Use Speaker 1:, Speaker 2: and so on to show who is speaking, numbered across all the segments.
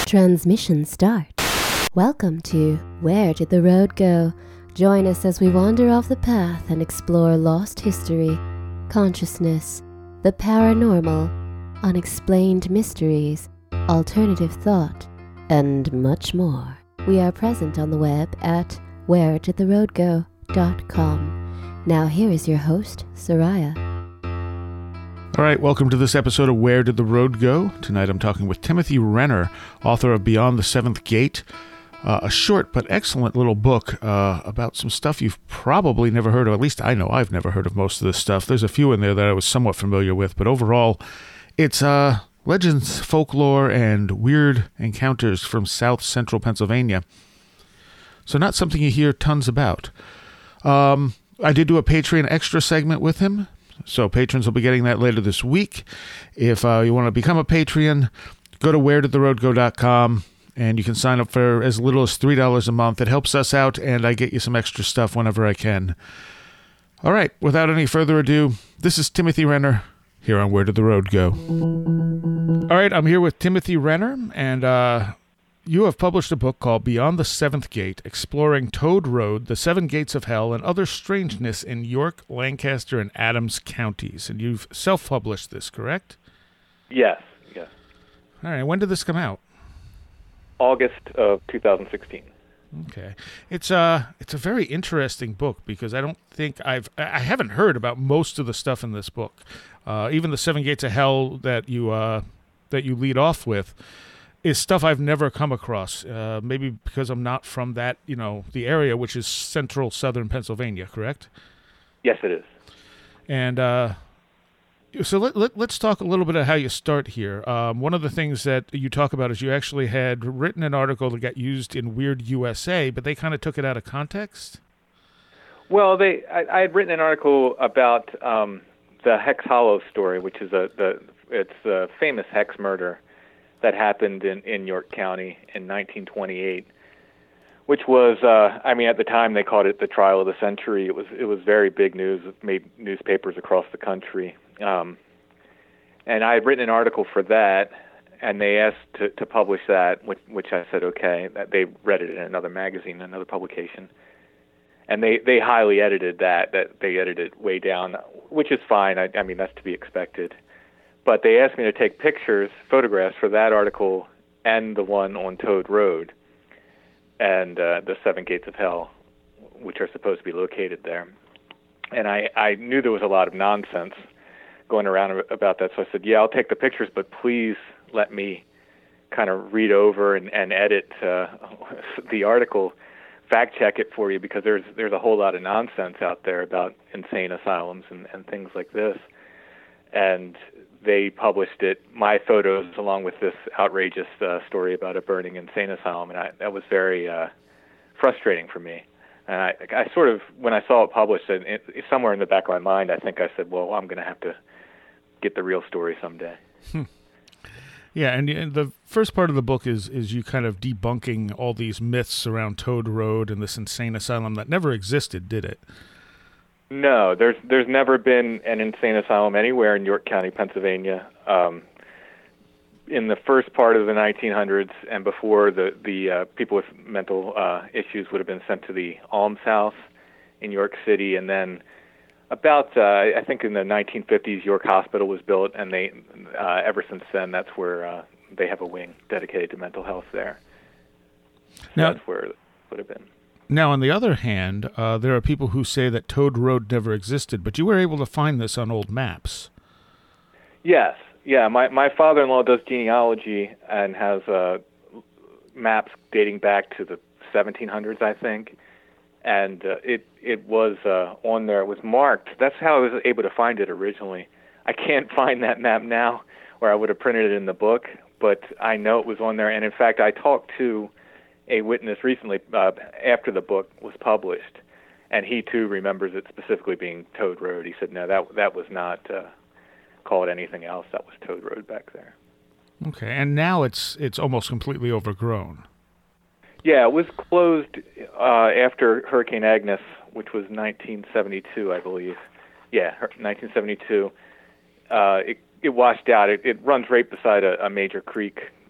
Speaker 1: Transmission start. Welcome to Where Did the Road Go? Join us as we wander off the path and explore lost history, consciousness, the paranormal, unexplained mysteries, alternative thought, and much more. We are present on the web at wheredidtheroadgo.com. Now here is your host, Soraya.
Speaker 2: All right, welcome to this episode of Where Did the Road Go? Tonight I'm talking with Timothy Renner, author of Beyond the Seventh Gate, a short but excellent little book about some stuff you've probably never heard of. At least I know I've never heard of most of this stuff. There's a few in there that I was somewhat familiar with, but overall it's legends, folklore, and weird encounters from South Central Pennsylvania. So not something you hear tons about. I did do a Patreon extra segment with him. So patrons will be getting that later this week. If you want to become a Patreon, go to wheredidtheroadgo.com and you can sign up for as little as $3 a month. It helps us out, and I get you some extra stuff whenever I can. All right, without any further ado, this is Timothy Renner here on Where Did the Road Go? All right, I'm here with Timothy Renner, and you have published a book called Beyond the Seventh Gate, Exploring Toad Road, the Seven Gates of Hell, and Other Strangeness in York, Lancaster, and Adams counties. And you've self-published this, correct?
Speaker 3: Yes.
Speaker 2: All right, when did this come out?
Speaker 3: August of 2016.
Speaker 2: Okay. It's a very interesting book because I haven't heard about most of the stuff in this book. Even the Seven Gates of Hell that you lead off with is stuff I've never come across, maybe because I'm not from that, the area, which is central southern Pennsylvania, correct?
Speaker 3: Yes, it is.
Speaker 2: And so let's talk a little bit of how you start here. One of the things that you talk about is you actually had written an article that got used in Weird USA, but they kind of took it out of context?
Speaker 3: Well, I had written an article about the Hex Hollow story, which is it's a famous hex murder that happened in York County in 1928, which was, at the time they called it the trial of the century. It was very big news. It made newspapers across the country. And I had written an article for that, and they asked to publish that, which I said okay. That they read it in another magazine, another publication, and they highly edited that they edited it way down, which is fine. I mean that's to be expected. But they asked me to take photographs for that article and the one on Toad Road and the Seven Gates of Hell, which are supposed to be located there. And I knew there was a lot of nonsense going around about that, so I said, yeah, I'll take the pictures, but please let me kind of read over and edit the article, fact-check it for you, because there's a whole lot of nonsense out there about insane asylums and things like this. And they published my photos, along with this outrageous story about a burning insane asylum, and that was very frustrating for me. And I sort of, when I saw it published, somewhere in the back of my mind, I think I said, well, I'm going to have to get the real story someday.
Speaker 2: Yeah, and the first part of the book is you kind of debunking all these myths around Toad Road and this insane asylum that never existed, did it?
Speaker 3: No, there's never been an insane asylum anywhere in York County, Pennsylvania. In the first part of the 1900s and before, the people with mental issues would have been sent to the almshouse in York City, and then about I think in the 1950s, York Hospital was built, and they ever since then that's where they have a wing dedicated to mental health there. So
Speaker 2: now,
Speaker 3: that's where it would have been.
Speaker 2: Now, on the other hand, there are people who say that Toad Road never existed, but you were able to find this on old maps.
Speaker 3: Yes. Yeah, my father-in-law does genealogy and has maps dating back to the 1700s, I think, and it was on there. It was marked. That's how I was able to find it originally. I can't find that map now, or I would have printed it in the book, but I know it was on there, and in fact, I talked to a witness recently after the book was published, and he too remembers it specifically being Toad Road. He said, no, that was not called anything else. That was Toad Road back there.
Speaker 2: Okay, and now it's almost completely overgrown.
Speaker 3: Yeah, it was closed after Hurricane Agnes, which was 1972, I believe. Yeah, 1972. It washed out. It runs right beside a major creek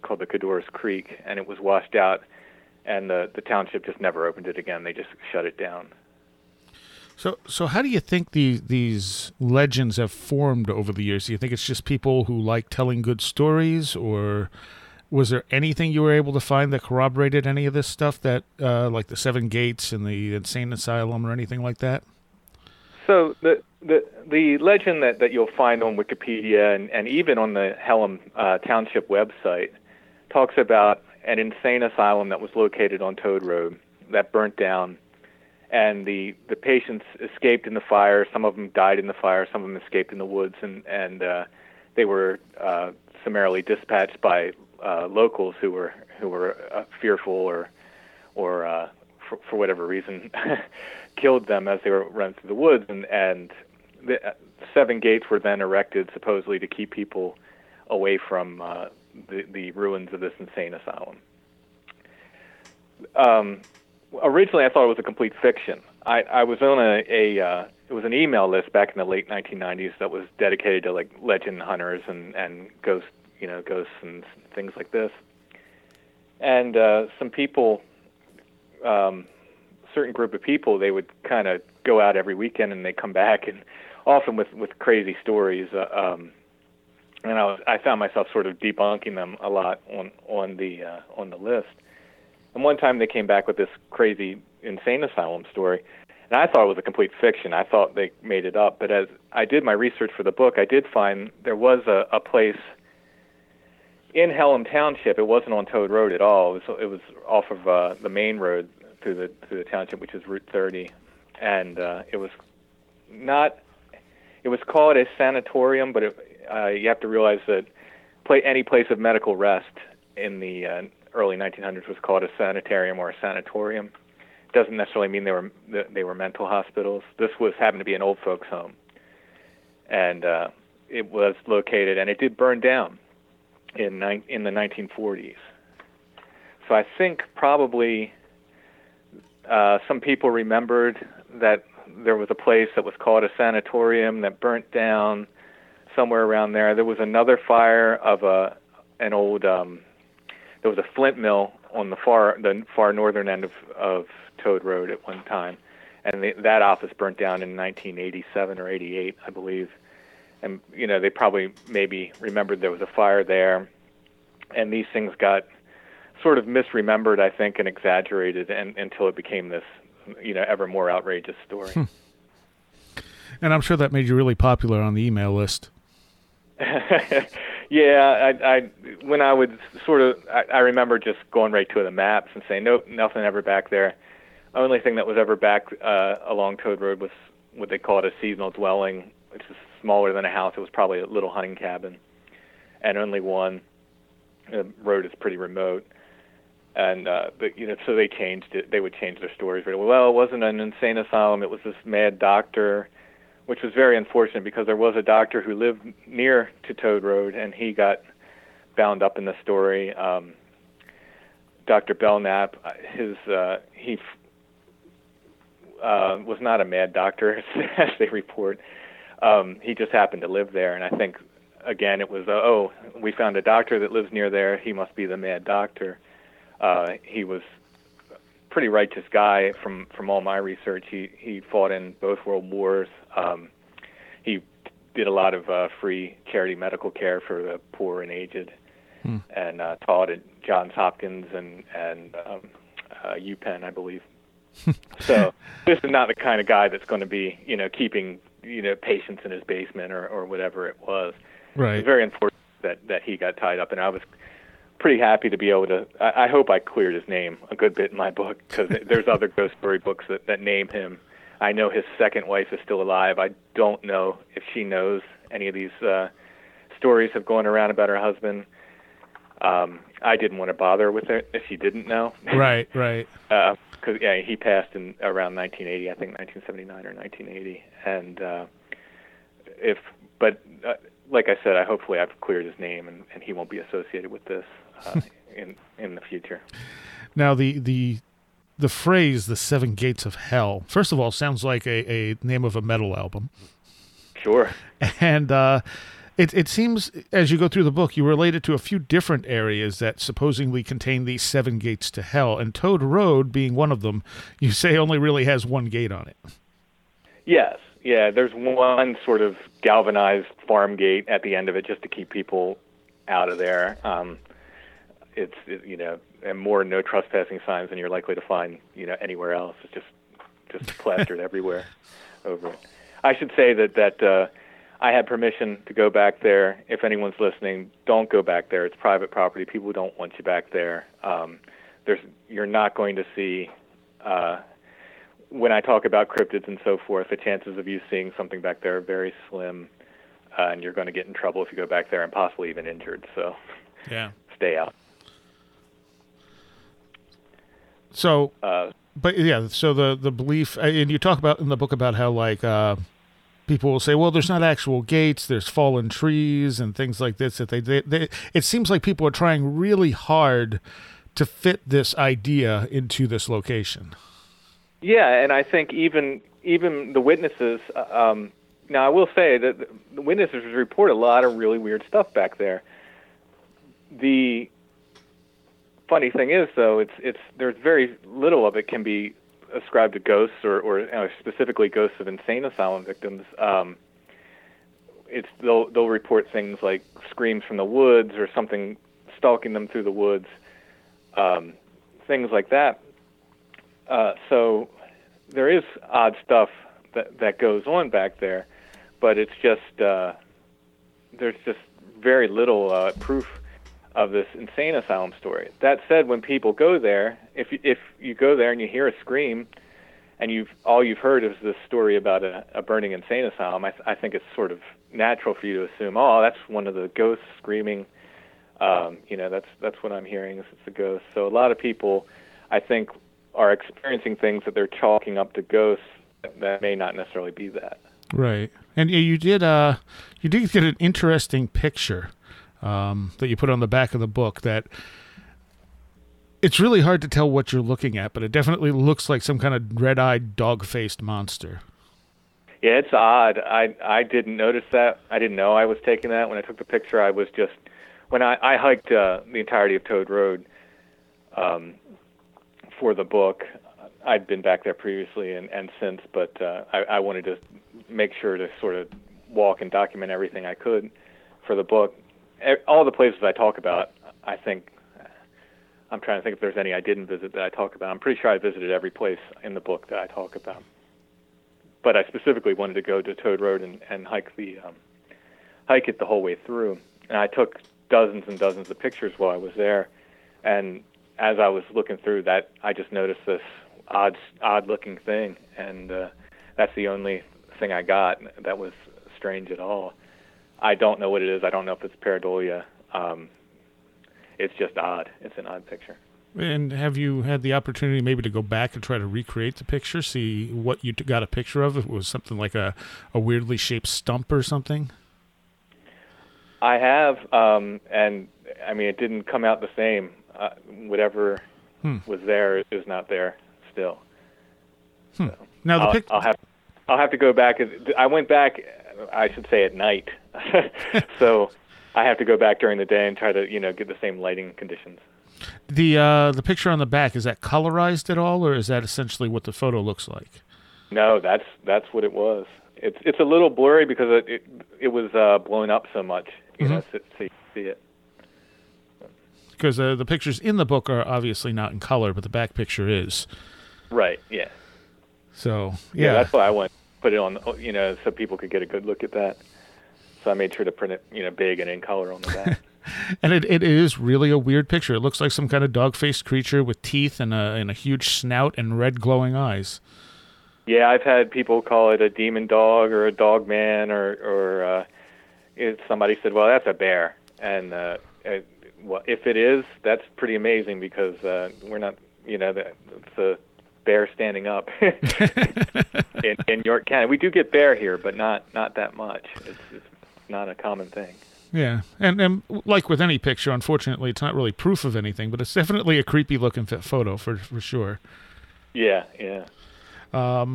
Speaker 3: called the Codorus Creek, and it was washed out, and the township just never opened it again. They just shut it down.
Speaker 2: So how do you think these legends have formed over the years? Do you think it's just people who like telling good stories, or was there anything you were able to find that corroborated any of this stuff, that like the Seven Gates and the insane asylum or anything like that?
Speaker 3: So the legend that you'll find on Wikipedia and even on the Hellam Township website talks about an insane asylum that was located on Toad Road that burnt down, and the patients escaped in the fire. Some of them died in the fire. Some of them escaped in the woods, and they were summarily dispatched by locals who were fearful or for whatever reason killed them as they were running through the woods, and the Seven Gates were then erected supposedly to keep people away from the ruins of this insane asylum. Originally, I thought it was a complete fiction. I was on it was an email list back in the late 1990s that was dedicated to like legend hunters and ghosts and things like this. And some people, certain group of people, they would kind of go out every weekend and they come back, and often with crazy stories. And I found myself sort of debunking them a lot on the list. And one time they came back with this crazy insane asylum story, and I thought it was a complete fiction. I thought they made it up. But as I did my research for the book, I did find there was a place in Hellam Township. It wasn't on Toad Road at all. It was off of the main road through the township, which is Route 30, and it was called a sanatorium, but you have to realize that any place of medical rest in the early 1900s was called a sanitarium or a sanatorium. It doesn't necessarily mean they were mental hospitals. This happened to be an old folks' home, and it was located, and it did burn down in the 1940s. So I think probably some people remembered that there was a place that was called a sanatorium that burnt down somewhere around there. There was another fire of an old there was a flint mill on the far northern end of Toad Road at one time, and that office burnt down in 1987 or 88, I believe. And they probably maybe remembered there was a fire there, and these things got sort of misremembered, I think, and exaggerated, until it became this ever more outrageous story.
Speaker 2: And I'm sure that made you really popular on the email list.
Speaker 3: Yeah, I when I would I remember just going right to the maps and saying, nope, nothing ever back there. The only thing that was ever back along Toad Road was what they called a seasonal dwelling, which is smaller than a house. It was probably a little hunting cabin, and only one. The road is pretty remote, and so they changed it. They would change their stories. Well, it wasn't an insane asylum. It was this mad doctor, which was very unfortunate because there was a doctor who lived near to Toad Road, and he got bound up in the story. Dr. Belknap, he was not a mad doctor, as they report. He just happened to live there, and I think, again, it was, we found a doctor that lives near there. He must be the mad doctor. He was a pretty righteous guy from all my research. He fought in both World Wars. He did a lot of free charity medical care for the poor and aged, and taught at Johns Hopkins and UPenn, I believe. So this is not the kind of guy that's going to be, keeping, patients in his basement or whatever it was.
Speaker 2: Right.
Speaker 3: It was very unfortunate that he got tied up, and I was pretty happy to be able to. I hope I cleared his name a good bit in my book, because there's other ghost story books that name him. I know his second wife is still alive. I don't know if she knows any of these stories have gone around about her husband. I didn't want to bother with it if she didn't know.
Speaker 2: Right.
Speaker 3: Because he passed in around 1980, I think 1979 or 1980, and like I said, hopefully I've cleared his name and he won't be associated with this in the future.
Speaker 2: Now the phrase "the Seven Gates of Hell," first of all, sounds like a name of a metal album.
Speaker 3: Sure.
Speaker 2: And It seems, as you go through the book, you relate it to a few different areas that supposedly contain these 7 gates to hell, and Toad Road being one of them, you say only really has 1 gate on it.
Speaker 3: Yes. Yeah, there's one sort of galvanized farm gate at the end of it just to keep people out of there. And more no trespassing signs than you're likely to find, anywhere else. It's just plastered everywhere over it. I should say that I had permission to go back there. If anyone's listening, don't go back there. It's private property. People don't want you back there. You're not going to see, when I talk about cryptids and so forth, the chances of you seeing something back there are very slim, and you're going to get in trouble if you go back there and possibly even injured. So stay out.
Speaker 2: So, so the belief, and you talk about in the book about how people will say, well, there's not actual gates, there's fallen trees and things like this. That they it seems like people are trying really hard to fit this idea into this location.
Speaker 3: Yeah, and I think even the witnesses. Now, I will say that the witnesses report a lot of really weird stuff back there. The funny thing is, though, there's very little of it can be ascribed to ghosts or specifically ghosts of insane asylum victims. They'll report things like screams from the woods or something stalking them through the woods, things like that. So there is odd stuff that goes on back there, but it's just there's just very little proof of this insane asylum story. That said, when people go there, if you go there and you hear a scream, and all you've heard is this story about a burning insane asylum, I think it's sort of natural for you to assume, oh, that's one of the ghosts screaming. That's what I'm hearing. It's a ghost. So a lot of people, I think, are experiencing things that they're chalking up to ghosts that may not necessarily be that.
Speaker 2: Right. And you did get an interesting picture that you put on the back of the book that it's really hard to tell what you're looking at, but it definitely looks like some kind of red-eyed, dog-faced monster.
Speaker 3: Yeah, it's odd. I didn't notice that. I didn't know I was taking that. When I took the picture, I was just... When I hiked the entirety of Toad Road for the book, I'd been back there previously and since, but I wanted to make sure to sort of walk and document everything I could for the book. All the places I talk about, I think, I'm trying to think if there's any I didn't visit that I talk about. I'm pretty sure I visited every place in the book that I talk about. But I specifically wanted to go to Toad Road and hike it the whole way through. And I took dozens and dozens of pictures while I was there. And as I was looking through that, I just noticed this odd-looking thing. And that's the only thing I got that was strange at all. I don't know what it is. I don't know if it's pareidolia. It's just odd. It's an odd picture.
Speaker 2: And have you had the opportunity maybe to go back and try to recreate the picture, see what you got a picture of? If it was something like a weirdly shaped stump or something?
Speaker 3: I have, and I mean, it didn't come out the same. Whatever was there is not there still. So
Speaker 2: Now
Speaker 3: I'll have to go back. I went back, I should say, at night. So I have to go back during the day and try to, get the same lighting conditions.
Speaker 2: The picture on the back, is that colorized at all, or is that essentially what the photo looks like?
Speaker 3: No, that's what it was. It's a little blurry because it was blown up so much, so you see it.
Speaker 2: Because the pictures in the book are obviously not in color, but the back picture is.
Speaker 3: Right. Yeah.
Speaker 2: So yeah,
Speaker 3: that's why I went put it on, so people could get a good look at that. So I made sure to print it, big and in color on the back.
Speaker 2: And it is really a weird picture. It looks like some kind of dog-faced creature with teeth and a huge snout and red glowing eyes.
Speaker 3: Yeah, I've had people call it a demon dog or a dog man, or somebody said, well, that's a bear. And well, if it is, that's pretty amazing because we're not, it's a bear standing up in York County. We do get bear here, but not that much. It's not a common thing.
Speaker 2: Yeah, and like with any picture, unfortunately, it's not really proof of anything, but it's definitely a creepy-looking photo for sure.
Speaker 3: Yeah.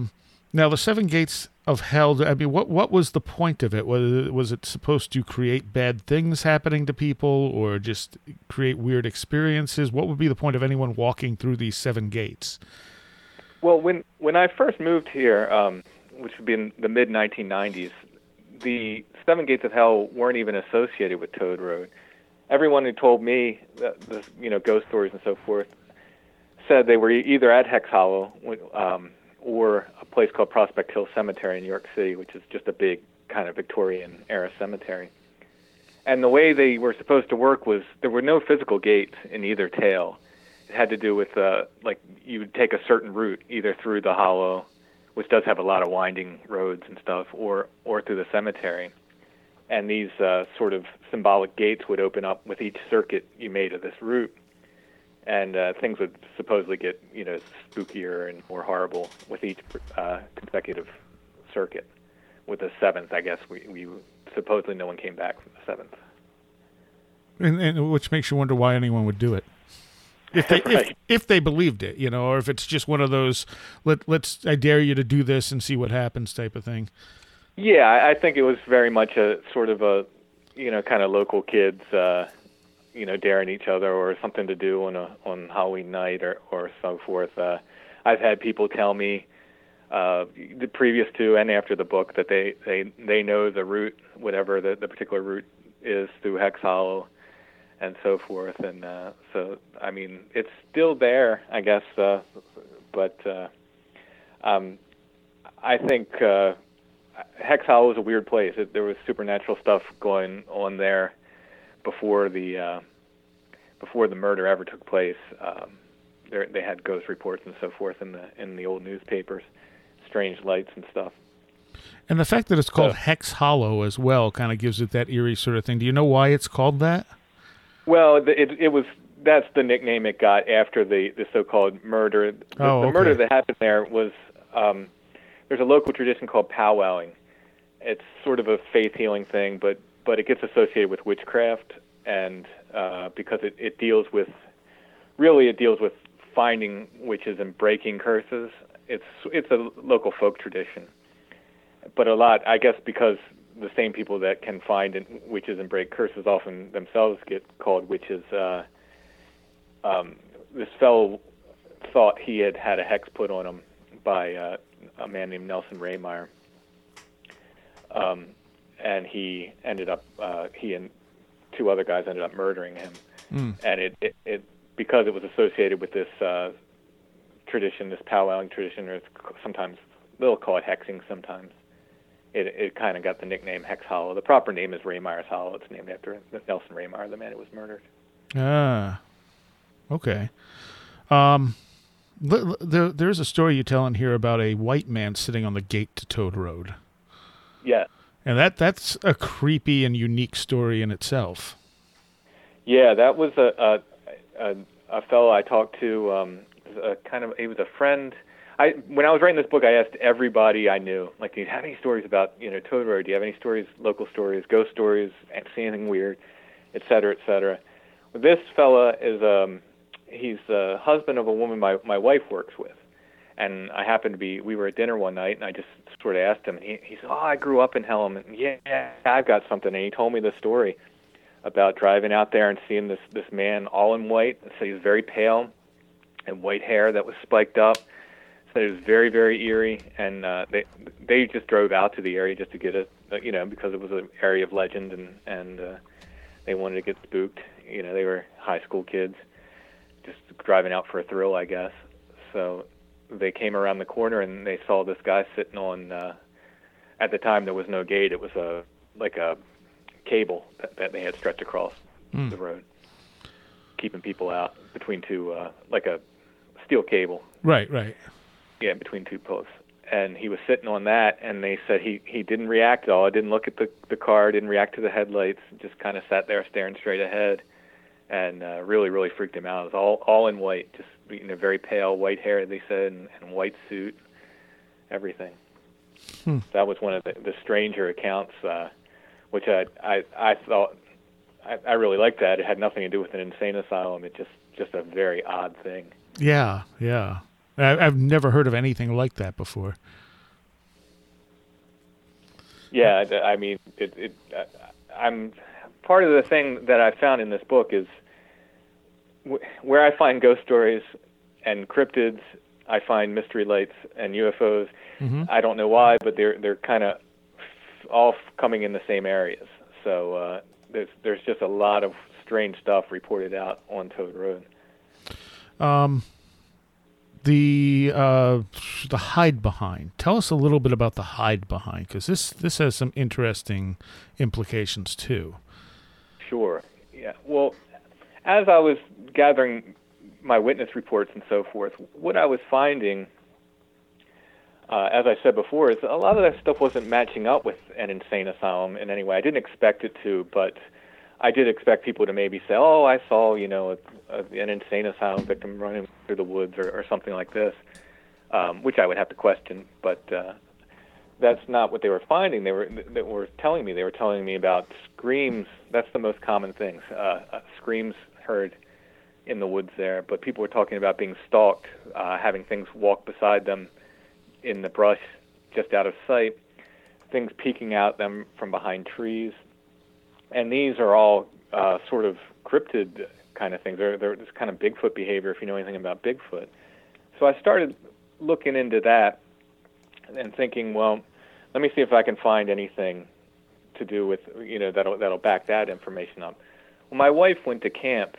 Speaker 2: Now, the Seven Gates of Hell, I mean, what was the point of it? Was it supposed to create bad things happening to people or just create weird experiences? What would be the point of anyone walking through these seven gates?
Speaker 3: Well, when I first moved here, which would be in the mid-1990s, the Seven Gates of Hell weren't even associated with Toad Road. Everyone who told me, ghost stories and so forth, said they were either at Hex Hollow, or a place called Prospect Hill Cemetery in New York City, which is just a big kind of Victorian-era cemetery. And the way they were supposed to work was there were no physical gates in either tail. It had to do with, you would take a certain route, either through the hollow, which does have a lot of winding roads and stuff, or through the cemetery. And these sort of symbolic gates would open up with each circuit you made of this route. And things would supposedly get, spookier and more horrible with each consecutive circuit. With the seventh, I guess, we supposedly no one came back from the seventh.
Speaker 2: And which makes you wonder why anyone would do it. If they believed it, or if it's just one of those, I dare you to do this and see what happens type of thing.
Speaker 3: Yeah, I think it was very much a sort of a, kind of local kids, daring each other or something to do on Halloween night or so forth. I've had people tell me the previous to and after the book that they know the route, whatever the particular route is through Hex Hollow and so forth. And so, I mean, it's still there, I guess, but I think Hex Hollow is a weird place. There was supernatural stuff going on there before the murder ever took place. They had ghost reports and so forth in the old newspapers, strange lights and stuff.
Speaker 2: And the fact that it's called Hex Hollow as well kind of gives it that eerie sort of thing. Do you know why it's called that?
Speaker 3: Well, that's the nickname it got after the so-called murder. The murder that happened there was there's a local tradition called powwowing. It's sort of a faith healing thing, but it gets associated with witchcraft, and because it deals with finding witches and breaking curses. It's a local folk tradition, but a lot, I guess, because the same people that can find witches and break curses often themselves get called witches. This fellow thought he had a hex put on him by a man named Nelson Raymeyer, and he ended up he and two other guys ended up murdering him. And it because it was associated with this tradition, this powwowing tradition, or sometimes they'll call it hexing sometimes. It kind of got the nickname Hex Hollow. The proper name is Raymeyer's Hollow. It's named after Nelson Raymeyer, the man who was murdered.
Speaker 2: Ah, okay. There's a story you tell in here about a white man sitting on the gate to Toad Road.
Speaker 3: Yeah.
Speaker 2: And that's a creepy and unique story in itself.
Speaker 3: Yeah, that was a fellow I talked to. He was a friend. When I was writing this book, I asked everybody I knew, like, do you have any stories about Toad Road? Do you have any stories, local stories, ghost stories, see anything weird, et cetera, et cetera. Well, this fella is he's the husband of a woman my wife works with, and we were at dinner one night, and I just sort of asked him, and he said, I grew up in Helm, and yeah, I've got something, and he told me the story about driving out there and seeing this man all in white. So he was very pale and white hair that was spiked up. So it was very, very eerie, and they just drove out to the area just to get because it was an area of legend, and they wanted to get spooked. They were high school kids, just driving out for a thrill, I guess. So they came around the corner and they saw this guy sitting on. At the time, there was no gate; it was a cable that they had stretched across the road, keeping people out between two, like a steel cable.
Speaker 2: Right.
Speaker 3: Yeah, between two posts. And he was sitting on that, and they said he didn't react at all. Didn't look at the car, didn't react to the headlights, just kind of sat there staring straight ahead, and really, really freaked him out. It was all in white, just very pale white hair, they said, and white suit, everything. That was one of the stranger accounts, which I thought I really liked that. It had nothing to do with an insane asylum. It just a very odd thing.
Speaker 2: Yeah. I've never heard of anything like that before.
Speaker 3: Yeah, I mean, I'm part of the thing that I found in this book is where I find ghost stories and cryptids, I find mystery lights and UFOs.
Speaker 2: Mm-hmm.
Speaker 3: I don't know why, but they're kind of all coming in the same areas. So there's just a lot of strange stuff reported out on Toad Road.
Speaker 2: The hide behind. Tell us a little bit about the hide behind, because this has some interesting implications too.
Speaker 3: Sure. Yeah. Well, as I was gathering my witness reports and so forth, what I was finding, as I said before, is a lot of that stuff wasn't matching up with an insane asylum in any way. I didn't expect it to, but I did expect people to maybe say, "Oh, I saw, an insane asylum victim running through the woods," or something like this, which I would have to question. But that's not what they were finding. They were telling me about screams. That's the most common thing. Screams heard in the woods there. But people were talking about being stalked, having things walk beside them in the brush, just out of sight. Things peeking out them from behind trees. And these are all sort of cryptid kind of things. They're this kind of Bigfoot behavior, if you know anything about Bigfoot. So I started looking into that and thinking, well, let me see if I can find anything to do with, that'll back that information up. Well, my wife went to camp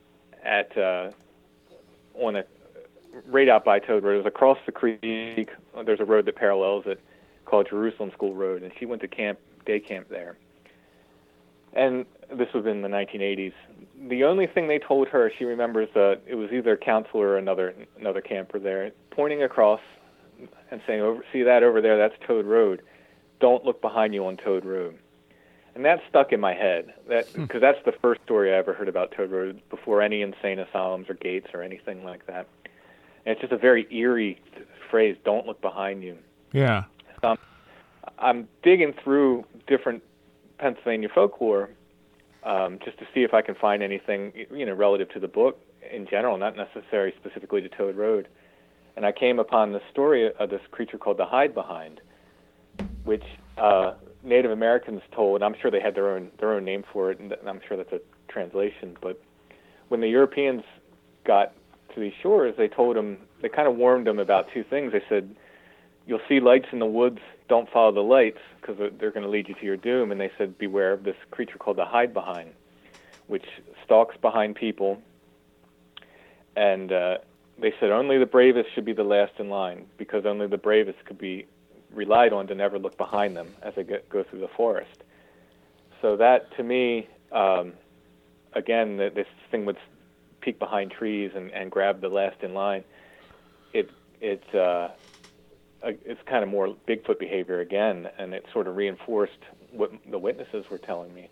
Speaker 3: right out by Toad Road. It was across the creek. There's a road that parallels it called Jerusalem School Road, and she went to day camp there. And this was in the 1980s. The only thing they told her, she remembers, it was either a counselor or another camper there, pointing across and saying, "See that over there? That's Toad Road. Don't look behind you on Toad Road." And that stuck in my head, because that's the first story I ever heard about Toad Road before any insane asylums or gates or anything like that. And it's just a very eerie phrase, "Don't look behind you."
Speaker 2: Yeah.
Speaker 3: I'm digging through different Pennsylvania folklore just to see if I can find anything, relative to the book in general, not necessarily specifically to Toad Road. And I came upon the story of this creature called the Hide Behind, which Native Americans told. I'm sure they had their own name for it, and I'm sure that's a translation. But when the Europeans got to these shores, they kind of warned them about two things. They said, "You'll see lights in the woods. Don't follow the lights, because they're going to lead you to your doom." And they said, "Beware of this creature called the Hide Behind, which stalks behind people." And they said only the bravest should be the last in line, because only the bravest could be relied on to never look behind them as they go through the forest. So that, to me, again, this thing would peek behind trees and grab the last in line. It's kind of more Bigfoot behavior again, and it sort of reinforced what the witnesses were telling me.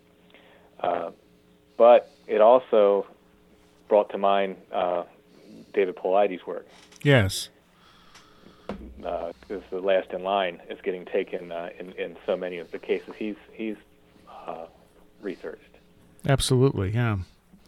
Speaker 3: But it also brought to mind David Paulides' work.
Speaker 2: Yes.
Speaker 3: Because the last in line is getting taken in so many of the cases he's researched.
Speaker 2: Absolutely, yeah.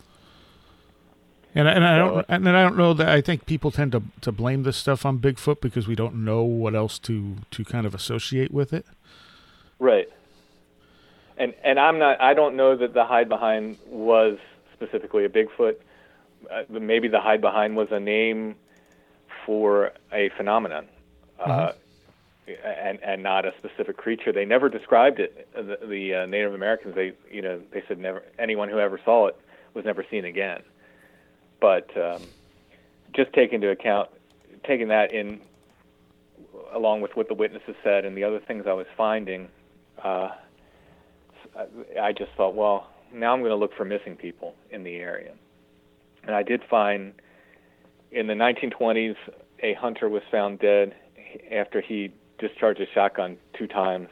Speaker 2: And I don't know that I think people tend to blame this stuff on Bigfoot because we don't know what else to kind of associate with it.
Speaker 3: Right. And I don't know that the Hide Behind was specifically a Bigfoot. Maybe the Hide Behind was a name for a phenomenon, and not a specific creature. They never described it. The Native Americans, they said never anyone who ever saw it was never seen again. But just taking that in, along with what the witnesses said and the other things I was finding, I just thought, well, now I'm going to look for missing people in the area. And I did find, in the 1920s, a hunter was found dead after he discharged a shotgun 2 times.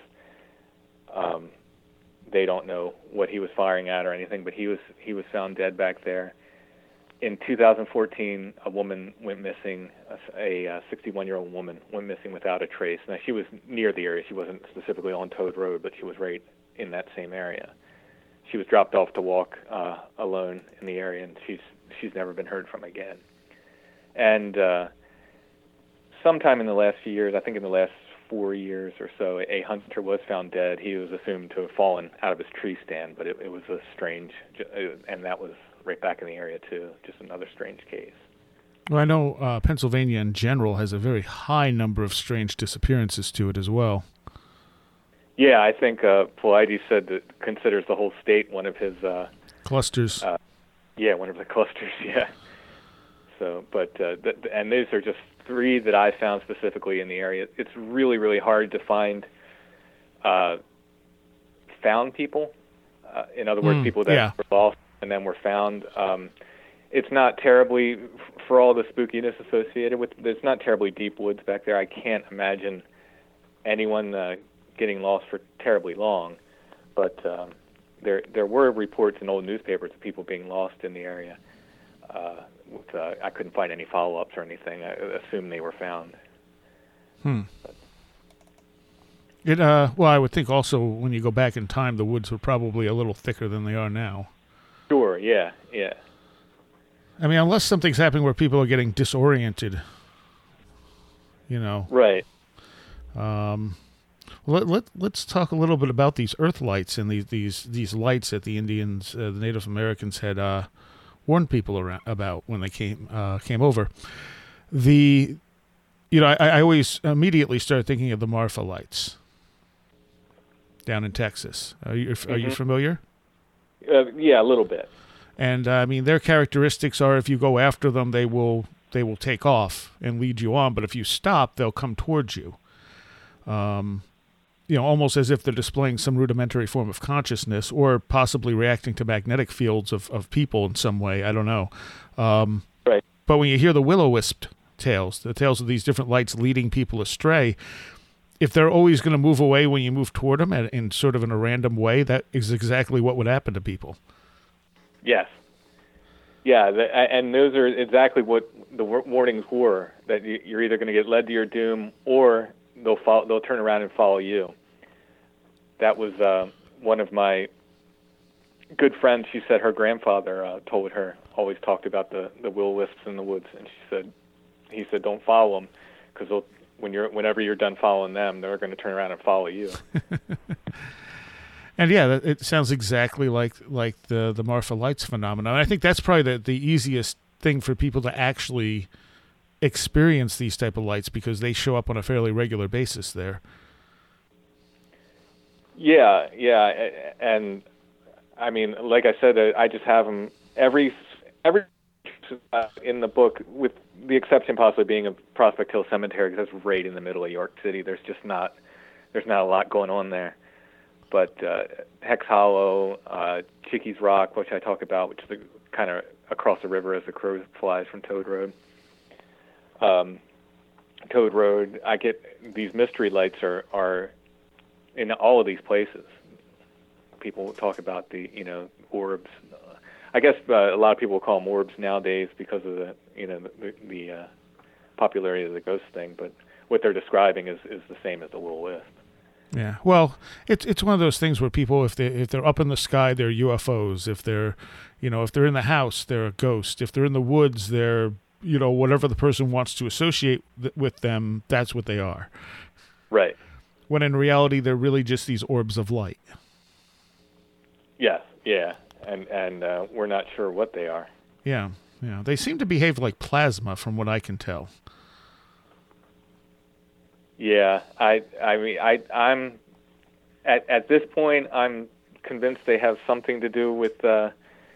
Speaker 3: They don't know what he was firing at or anything, but he was found dead back there. In 2014, a woman went missing, a 61-year-old woman went missing without a trace. Now, she was near the area. She wasn't specifically on Toad Road, but she was right in that same area. She was dropped off to walk alone in the area, and she's never been heard from again. And sometime in the last few years, I think in the last 4 years or so, a hunter was found dead. He was assumed to have fallen out of his tree stand, but it was a strange, and that was right back in the area too. Just another strange case.
Speaker 2: Well, I know Pennsylvania in general has a very high number of strange disappearances to it as well.
Speaker 3: Yeah, I think Paulides said that considers the whole state one of his
Speaker 2: clusters.
Speaker 3: One of the clusters. Yeah. So, but and these are just 3 that I found specifically in the area. It's really, really hard to find found people. In other words, people that were lost and then were found. It's not terribly, for all the spookiness associated with, there's not terribly deep woods back there. I can't imagine anyone getting lost for terribly long. But there were reports in old newspapers of people being lost in the area. I couldn't find any follow-ups or anything. I assumed they were found.
Speaker 2: Well, I would think also when you go back in time, the woods were probably a little thicker than they are now.
Speaker 3: Sure, yeah.
Speaker 2: I mean, unless something's happening where people are getting disoriented,
Speaker 3: Right.
Speaker 2: Let's talk a little bit about these earth lights and these lights that the Indians, the Native Americans had warned people about when they came over. I always immediately start thinking of the Marfa lights down in Texas. Are you familiar?
Speaker 3: Yeah, a little bit.
Speaker 2: And I mean, their characteristics are if you go after them, they will take off and lead you on. But if you stop, they'll come towards you. Almost as if they're displaying some rudimentary form of consciousness or possibly reacting to magnetic fields of people in some way. I don't know.
Speaker 3: Right.
Speaker 2: But when you hear the will-o-wisp tales, the tales of these different lights leading people astray, if they're always going to move away when you move toward them in sort of in a random way, that is exactly what would happen to people. Yes.
Speaker 3: Yeah, and those are exactly what the warnings were, that you're either going to get led to your doom or they'll turn around and follow you. That was one of my good friends. She said her grandfather told her, always talked about the will-o-wisps in the woods, and he said, don't follow them, because whenever you're done following them, they're going to turn around and follow you.
Speaker 2: And yeah, it sounds exactly like the Marfa Lights phenomenon. I think that's probably the easiest thing for people to actually experience these type of lights, because they show up on a fairly regular basis there.
Speaker 3: Yeah, and I mean, like I said, I just have them every in the book, with the exception possibly being of Prospect Hill Cemetery, because that's right in the middle of York City. There's not a lot going on there. But Hex Hollow, Chickies Rock, which I talk about, which is kind of across the river as the crow flies from Toad Road. Toad Road, I get these mystery lights are in all of these places. People talk about the orbs. I guess a lot of people call them orbs nowadays because of the popularity of the ghost thing. But what they're describing is the same as the will-o-wisp.
Speaker 2: Yeah, well, it's one of those things where people, if they're up in the sky, they're UFOs. If they're in the house, they're a ghost. If they're in the woods, they're whatever the person wants to associate with them. That's what they are.
Speaker 3: Right.
Speaker 2: When in reality, they're really just these orbs of light.
Speaker 3: Yes. Yeah. And we're not sure what they are.
Speaker 2: Yeah. They seem to behave like plasma, from what I can tell.
Speaker 3: Yeah, I'm at this point, I'm convinced they have something to do with the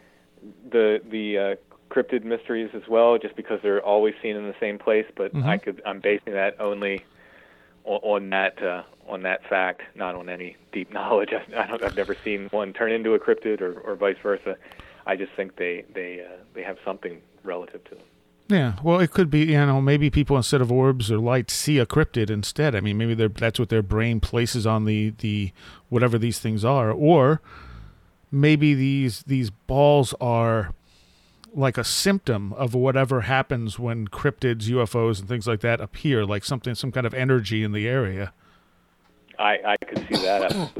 Speaker 3: cryptid mysteries as well, just because they're always seen in the same place. But I'm basing that only on that fact, not on any deep knowledge. I've never seen one turn into a cryptid or vice versa. I just think they have something relative to them.
Speaker 2: Yeah, well, it could be, maybe people instead of orbs or lights see a cryptid instead. I mean, maybe that's what their brain places on the whatever these things are, or maybe these balls are like a symptom of whatever happens when cryptids, UFOs, and things like that appear, like some kind of energy in the area.
Speaker 3: I could see that.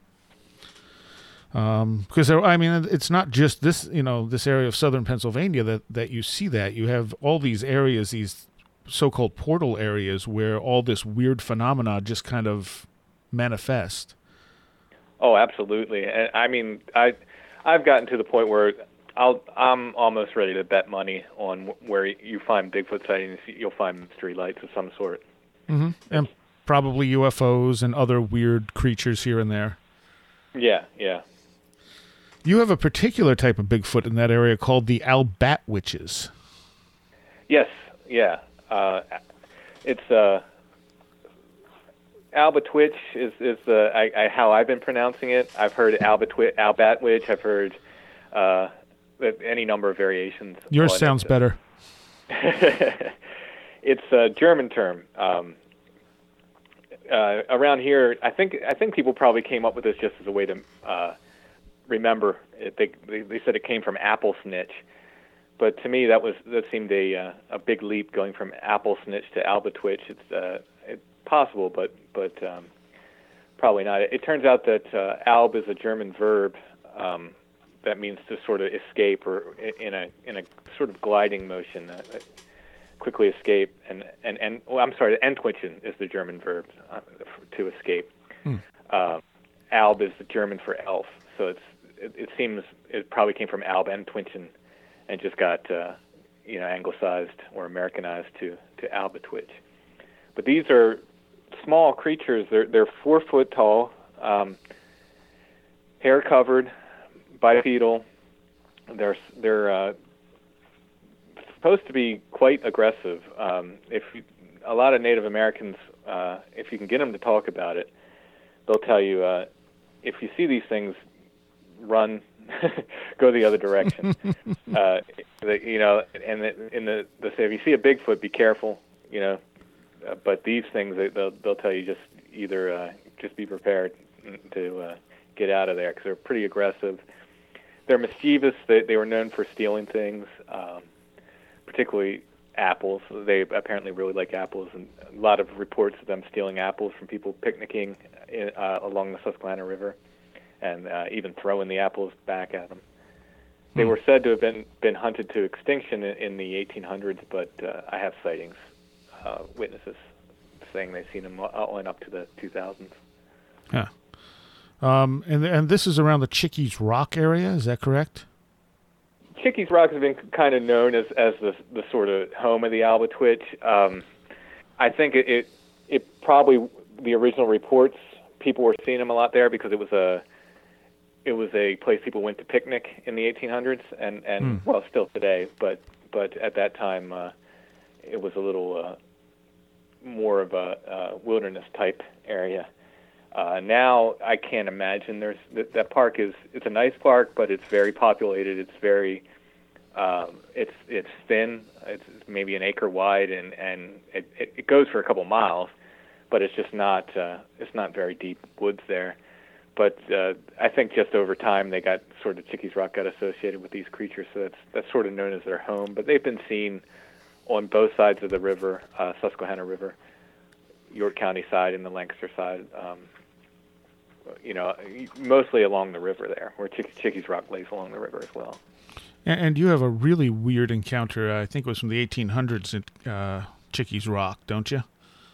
Speaker 2: Because it's not just this, this area of southern Pennsylvania that you see that. You have all these areas, these so-called portal areas where all this weird phenomena just kind of manifest.
Speaker 3: Oh, absolutely. And I mean, I've gotten to the point where I'm almost ready to bet money on where you find Bigfoot sightings. You'll find mystery lights of some sort.
Speaker 2: Mm-hmm. And probably UFOs and other weird creatures here and there.
Speaker 3: Yeah, yeah.
Speaker 2: You have a particular type of Bigfoot in that area called the Albatwitches.
Speaker 3: Yes, yeah. It's Albatwitch is how I've been pronouncing it. I've heard Albatwitch. I've heard any number of variations.
Speaker 2: Yours sounds better.
Speaker 3: It's a German term. Around here, I think people probably came up with this just as a way to remember it. They said it came from apple snitch, but to me that seemed a big leap going from apple snitch to Albatwitch. It's possible, but probably not. It turns out that alb is a German verb that means to sort of escape, or in a sort of gliding motion, quickly escape. And I'm sorry, entwischen is the German verb to escape. Alb is the German for elf, so it seems it probably came from Alb Entwischen and just got anglicized or Americanized to Albatwitch. But these are small creatures. They're 4 foot tall, hair covered, bipedal. They're supposed to be quite aggressive. A lot of Native Americans, if you can get them to talk about it, they'll tell you if you see these things, run, go the other direction. They say if you see a Bigfoot, be careful. But these things, they'll tell you just either just be prepared to get out of there, because they're pretty aggressive. They're mischievous. They were known for stealing things, particularly apples. They apparently really like apples, and a lot of reports of them stealing apples from people picnicking along the Susquehanna River, and even throwing the apples back at them. They were said to have been hunted to extinction in the 1800s, but I have sightings, witnesses saying they've seen them all up to the 2000s.
Speaker 2: Yeah. And this is around the Chickies Rock area, is that correct?
Speaker 3: Chickies Rock has been kind of known as the sort of home of the Albatwitch. I think it probably, the original reports, people were seeing them a lot there because it was a place people went to picnic in the 1800s, and well, still today, but at that time it was a little more of a wilderness type area. Now I can't imagine that park it's a nice park, but it's very populated. It's very it's thin. It's maybe an acre wide, and it goes for a couple miles, but it's just not very deep woods there. But I think just over time they got sort of Chickies Rock got associated with these creatures, so that's sort of known as their home. But they've been seen on both sides of the river, Susquehanna River, York County side and the Lancaster side. Mostly along the river there, where Chickies Rock lays along the river as well.
Speaker 2: And you have a really weird encounter, I think it was from the 1800s at Chickies Rock, don't you?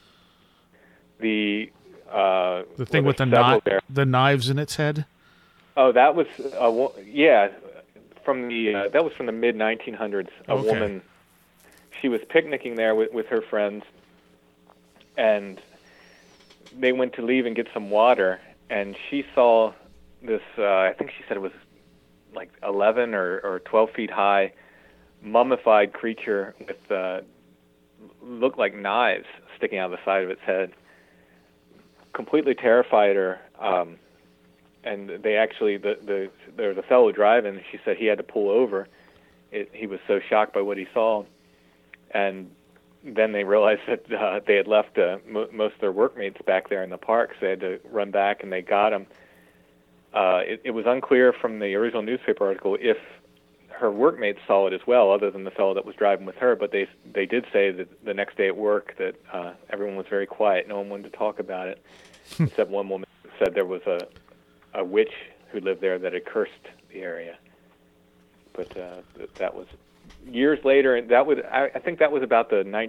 Speaker 3: The
Speaker 2: thing with the knives in its head? Oh,
Speaker 3: that was, that was from the mid-1900s. A woman, she was picnicking there with her friends, and they went to leave and get some water, and she saw this, I think she said it was like 11 or 12 feet high, mummified creature with looked like knives sticking out of the side of its head. Completely terrified her, and they actually, there was a fellow driving, she said he had to pull over. He was so shocked by what he saw, and then they realized that they had left most of their workmates back there in the park, so they had to run back, and they got him. It was unclear from the original newspaper article if her workmates saw it as well, other than the fellow that was driving with her, but they did say that the next day at work that everyone was very quiet. No one wanted to talk about it, except one woman said there was a witch who lived there that had cursed the area. But that was years later, and I think that was about the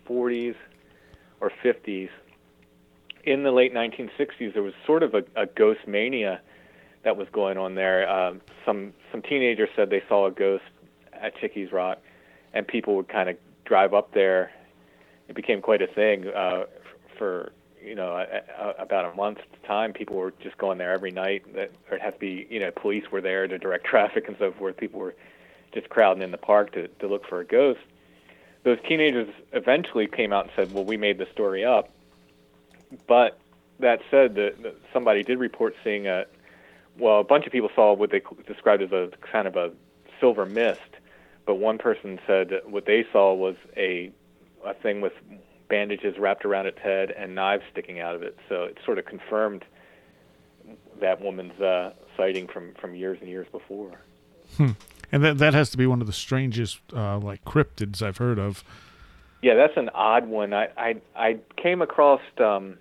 Speaker 3: 1940s or 50s. In the late 1960s, there was sort of a ghost mania that was going on there. Some teenagers said they saw a ghost at Chickies Rock, and people would kind of drive up there. It became quite a thing for about a month's time. People were just going there every night. There'd have to be, police were there to direct traffic and so forth. People were just crowding in the park to look for a ghost. Those teenagers eventually came out and said, well, we made the story up. But that said, somebody did report seeing a bunch of people saw what they described as a kind of a silver mist. But one person said what they saw was a thing with bandages wrapped around its head and knives sticking out of it. So it sort of confirmed that woman's sighting from years and years before.
Speaker 2: And that has to be one of the strangest cryptids I've heard of.
Speaker 3: Yeah, that's an odd one. I came across and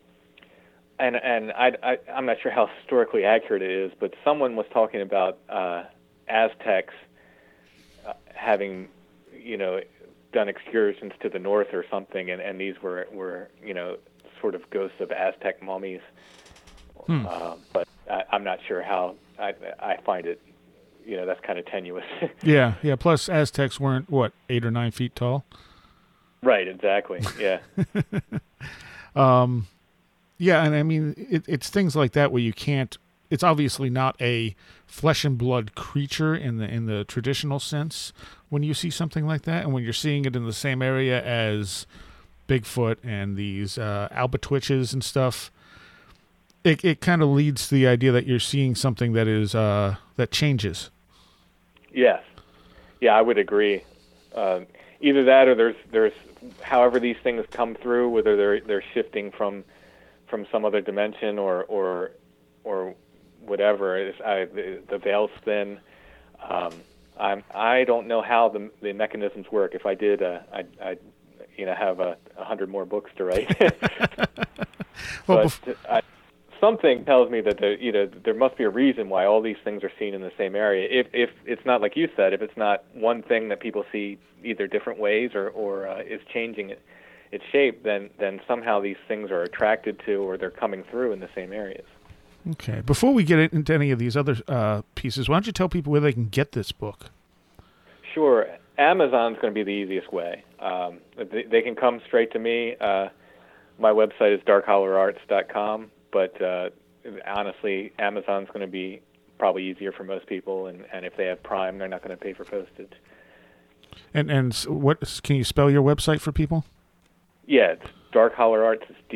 Speaker 3: I'm not sure how historically accurate it is, but someone was talking about Aztecs having done excursions to the north or something, and these were sort of ghosts of Aztec mummies. But I'm not sure how. I find it, that's kind of tenuous.
Speaker 2: Yeah. Plus, Aztecs weren't 8 or 9 feet tall.
Speaker 3: Right. Exactly. Yeah.
Speaker 2: Yeah, and I mean it's things like that where you can't. It's obviously not a flesh and blood creature in the traditional sense when you see something like that, and when you're seeing it in the same area as Bigfoot and these albatwitches and stuff, it kind of leads to the idea that you're seeing something that is that changes. Yes,
Speaker 3: yeah, I would agree. Either that, or there's however these things come through, whether they're shifting from some other dimension or whatever. The veil's thin. I don't know how the mechanisms work. If I did, I'd have 100 more books to write.
Speaker 2: Well,
Speaker 3: something tells me that there must be a reason why all these things are seen in the same area. If it's not like you said, if it's not one thing that people see either different ways or is changing its shape, then somehow these things are attracted to or they're coming through in the same areas.
Speaker 2: Okay. Before we get into any of these other pieces, why don't you tell people where they can get this book?
Speaker 3: Sure. Amazon's going to be the easiest way. They can come straight to me. My website is darkhollerarts.com, but honestly, Amazon's going to be probably easier for most people, and if they have Prime, they're not going to pay for postage.
Speaker 2: And what can you spell your website for people?
Speaker 3: Yeah, it's Dark Holler Arts. It's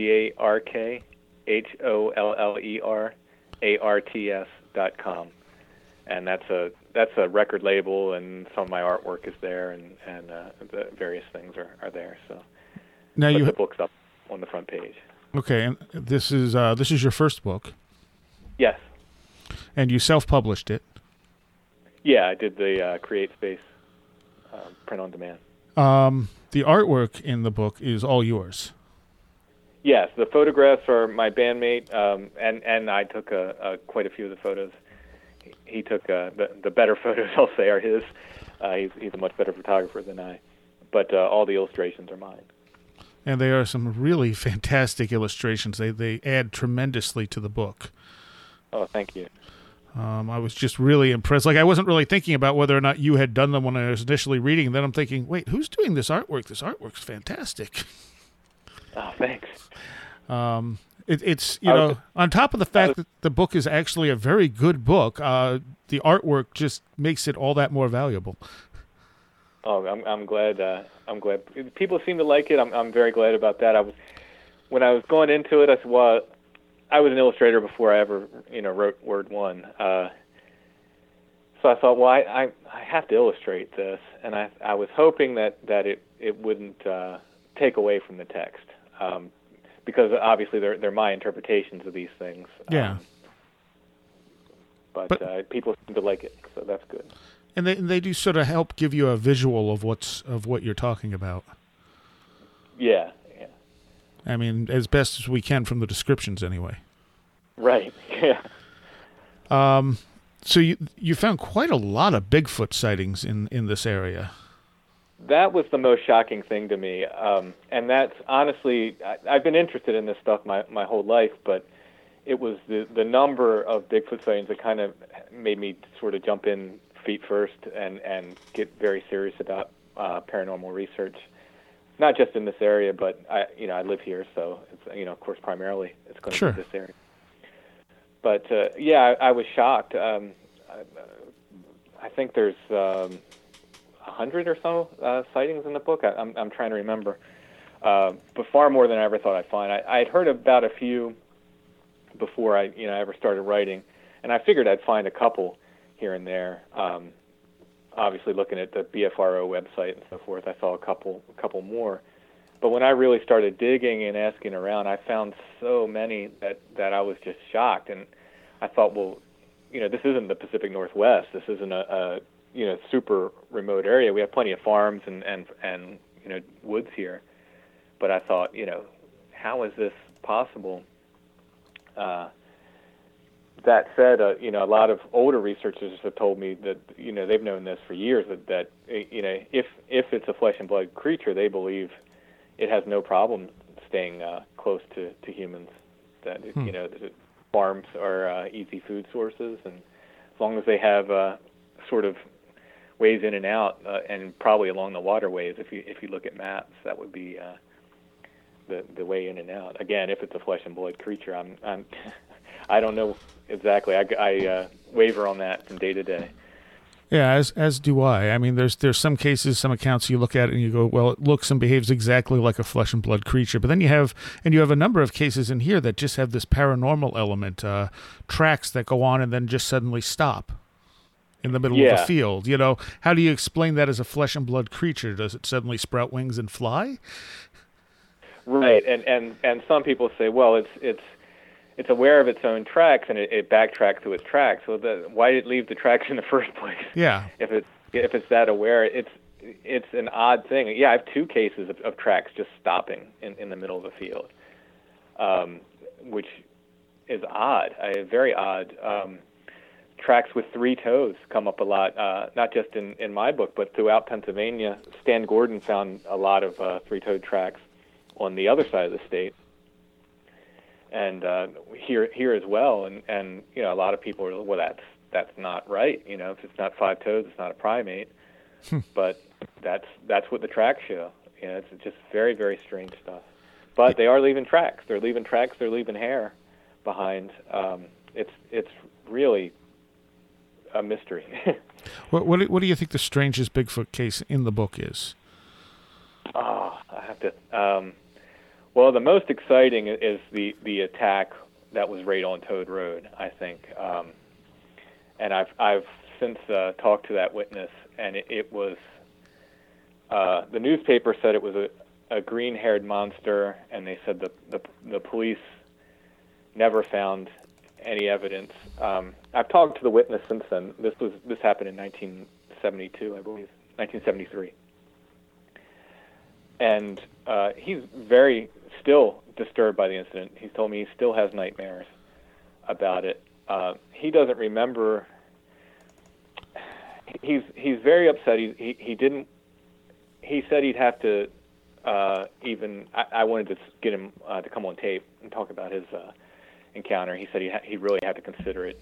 Speaker 3: DarkHollerarts.com, and that's a record label, and some of my artwork is there, and the various things are there. So
Speaker 2: now
Speaker 3: the book's up on the front page.
Speaker 2: Okay, and this is your first book.
Speaker 3: Yes.
Speaker 2: And you self-published it.
Speaker 3: Yeah, I did the Create Space print on demand.
Speaker 2: The artwork in the book is all yours.
Speaker 3: Yes, the photographs are my bandmate, and I took quite a few of the photos. He took the better photos, I'll say, are his. He's a much better photographer than I. But all the illustrations are mine.
Speaker 2: And they are some really fantastic illustrations. They add tremendously to the book.
Speaker 3: Oh, thank you.
Speaker 2: I was just really impressed. I wasn't really thinking about whether or not you had done them when I was initially reading. Then I'm thinking, wait, who's doing this artwork? This artwork's fantastic.
Speaker 3: Oh, thanks.
Speaker 2: It's on top of the fact that the book is actually a very good book, the artwork just makes it all that more valuable.
Speaker 3: Oh, I'm glad. I'm glad people seem to like it. I'm very glad about that. When I was going into it, I said, well, I was an illustrator before I ever wrote Word One. So I thought, well, I have to illustrate this, and I was hoping that it wouldn't take away from the text. Because obviously they're my interpretations of these things.
Speaker 2: Yeah.
Speaker 3: But people seem to like it, so that's good.
Speaker 2: And they do sort of help give you a visual of what you're talking about.
Speaker 3: Yeah.
Speaker 2: I mean, as best as we can from the descriptions, anyway.
Speaker 3: Right. Yeah.
Speaker 2: So you found quite a lot of Bigfoot sightings in this area.
Speaker 3: That was the most shocking thing to me, and that's honestly, I've been interested in this stuff my whole life, but it was the number of Bigfoot sightings that kind of made me sort of jump in feet first and get very serious about paranormal research, not just in this area, but I live here, so it's, of course, primarily it's going to be this area. But I was shocked. I think there's 100 or so sightings in the book. I'm trying to remember, but far more than I ever thought I'd find. I'd heard about a few before I ever started writing, and I figured I'd find a couple here and there. Obviously, looking at the BFRO website and so forth, I saw a couple more. But when I really started digging and asking around, I found so many that I was just shocked. And I thought, well, this isn't the Pacific Northwest. This isn't a super remote area. We have plenty of farms and woods here. But I thought, how is this possible? That said, a lot of older researchers have told me that they've known this for years. That if it's a flesh and blood creature, they believe it has no problem staying close to humans. That that farms are easy food sources, and as long as they have sort of ways in and out, and probably along the waterways. If you look at maps, that would be the way in and out. Again, if it's a flesh and blood creature, I don't know exactly. I waver on that from day to day.
Speaker 2: Yeah, as do I. I mean, there's some cases, some accounts you look at it and you go, well, it looks and behaves exactly like a flesh and blood creature. But then you have a number of cases in here that just have this paranormal element, tracks that go on and then just suddenly stop in the middle of a field. How do you explain that as a flesh and blood creature? Does it suddenly sprout wings and fly?
Speaker 3: Right, and some people say, well, it's aware of its own tracks and it backtracks to its tracks. So why did it leave the tracks in the first place?
Speaker 2: Yeah.
Speaker 3: If it's that aware, it's an odd thing. Yeah, I have two cases of tracks just stopping in the middle of the field, which is odd. Very odd. Tracks with three toes come up a lot, not just in my book, but throughout Pennsylvania. Stan Gordon found a lot of three-toed tracks on the other side of the state. And here as well, and a lot of people are, well, that's not right. If it's not five toes, it's not a primate. But that's what the tracks show. It's just very, very strange stuff. But they are leaving tracks. They're leaving tracks. They're leaving hair behind. It's really a mystery.
Speaker 2: What do you think the strangest Bigfoot case in the book is?
Speaker 3: Oh, I have to. Well, the most exciting is the attack that was right on Toad Road, I think. And I've since talked to that witness, and it was the newspaper said it was a green-haired monster, and they said the police never found any evidence. I've talked to the witness since then. This happened in 1972, I believe, 1973. And he's still disturbed by the incident. He's told me he still has nightmares about it. He doesn't remember. He's very upset. He didn't. He said he'd have to I wanted to get him to come on tape and talk about his encounter. He said he really had to consider it.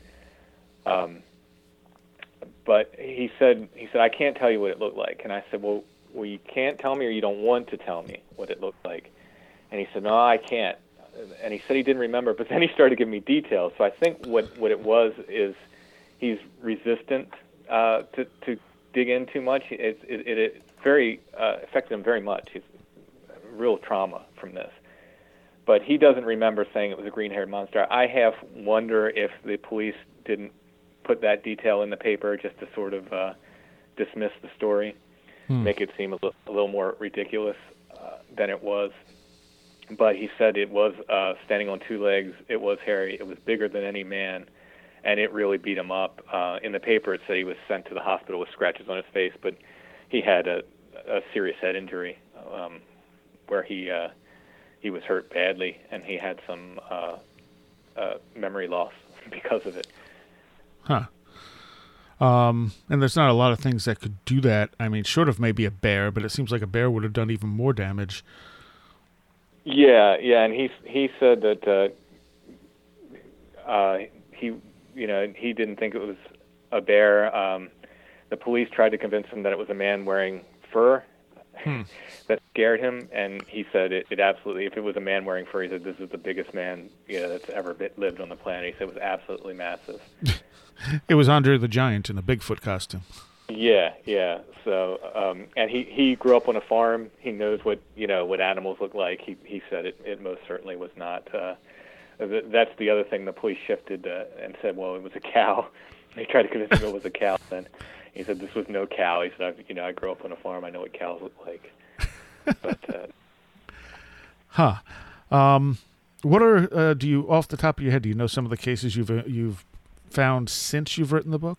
Speaker 3: But he said I can't tell you what it looked like. And I said, well, you can't tell me, or you don't want to tell me what it looked like. And he said, no, I can't. And he said he didn't remember, but then he started giving me details. So I think what it was is he's resistant to dig in too much. It very affected him very much. He's real trauma from this. But he doesn't remember saying it was a green-haired monster. I half wonder if the police didn't put that detail in the paper just to sort of dismiss the story, make it seem a little more ridiculous than it was. But he said it was standing on two legs. It was hairy. It was bigger than any man, and it really beat him up. In the paper, it said he was sent to the hospital with scratches on his face, but he had a serious head injury where he was hurt badly, and he had some memory loss because of it.
Speaker 2: Huh. And there's not a lot of things that could do that. I mean, short of maybe a bear, but it seems like a bear would have done even more damage.
Speaker 3: Yeah, and he said that he didn't think it was a bear. The police tried to convince him that it was a man wearing fur that scared him, and he said it absolutely. If it was a man wearing fur, he said this is the biggest man that's ever lived on the planet. He said it was absolutely massive.
Speaker 2: It was Andre the Giant in a Bigfoot costume.
Speaker 3: Yeah. So, and he grew up on a farm. He knows what animals look like. He said it most certainly was not. That's the other thing. The police shifted and said, well, it was a cow. They tried to convince him it was a cow. Then he said this was no cow. He said, I grew up on a farm. I know what cows look like. But
Speaker 2: what are do you, off the top of your head, do you know some of the cases you've found since you've written the book?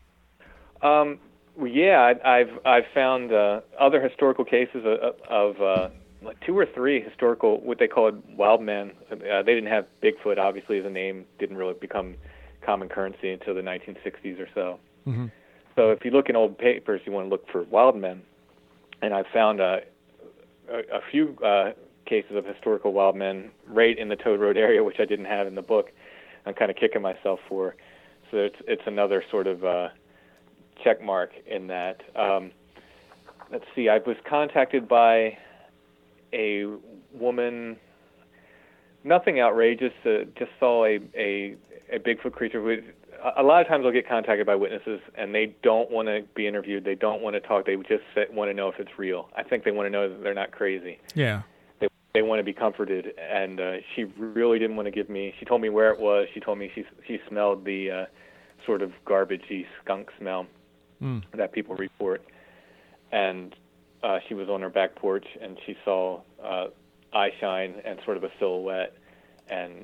Speaker 3: Yeah, I've found other historical cases of like 2 or 3 historical, what they called wild men. They didn't have Bigfoot, obviously, as a name didn't really become common currency until the 1960s or so. Mm-hmm. So if you look in old papers, you want to look for wild men. And I've found a few cases of historical wild men right in the Toad Road area, which I didn't have in the book. I'm kind of kicking myself for. So it's another sort of check mark in that. Let's see, I was contacted by a woman, nothing outrageous, just saw a Bigfoot creature. A lot of times I'll get contacted by witnesses, and they don't want to be interviewed. They don't want to talk. They just want to know if it's real. I think they want to know that they're not crazy.
Speaker 2: Yeah.
Speaker 3: They want to be comforted, and she really didn't want to give me. She told me where it was. She told me she smelled the sort of garbagey skunk smell that people report, and she was on her back porch, and she saw eye shine and sort of a silhouette, and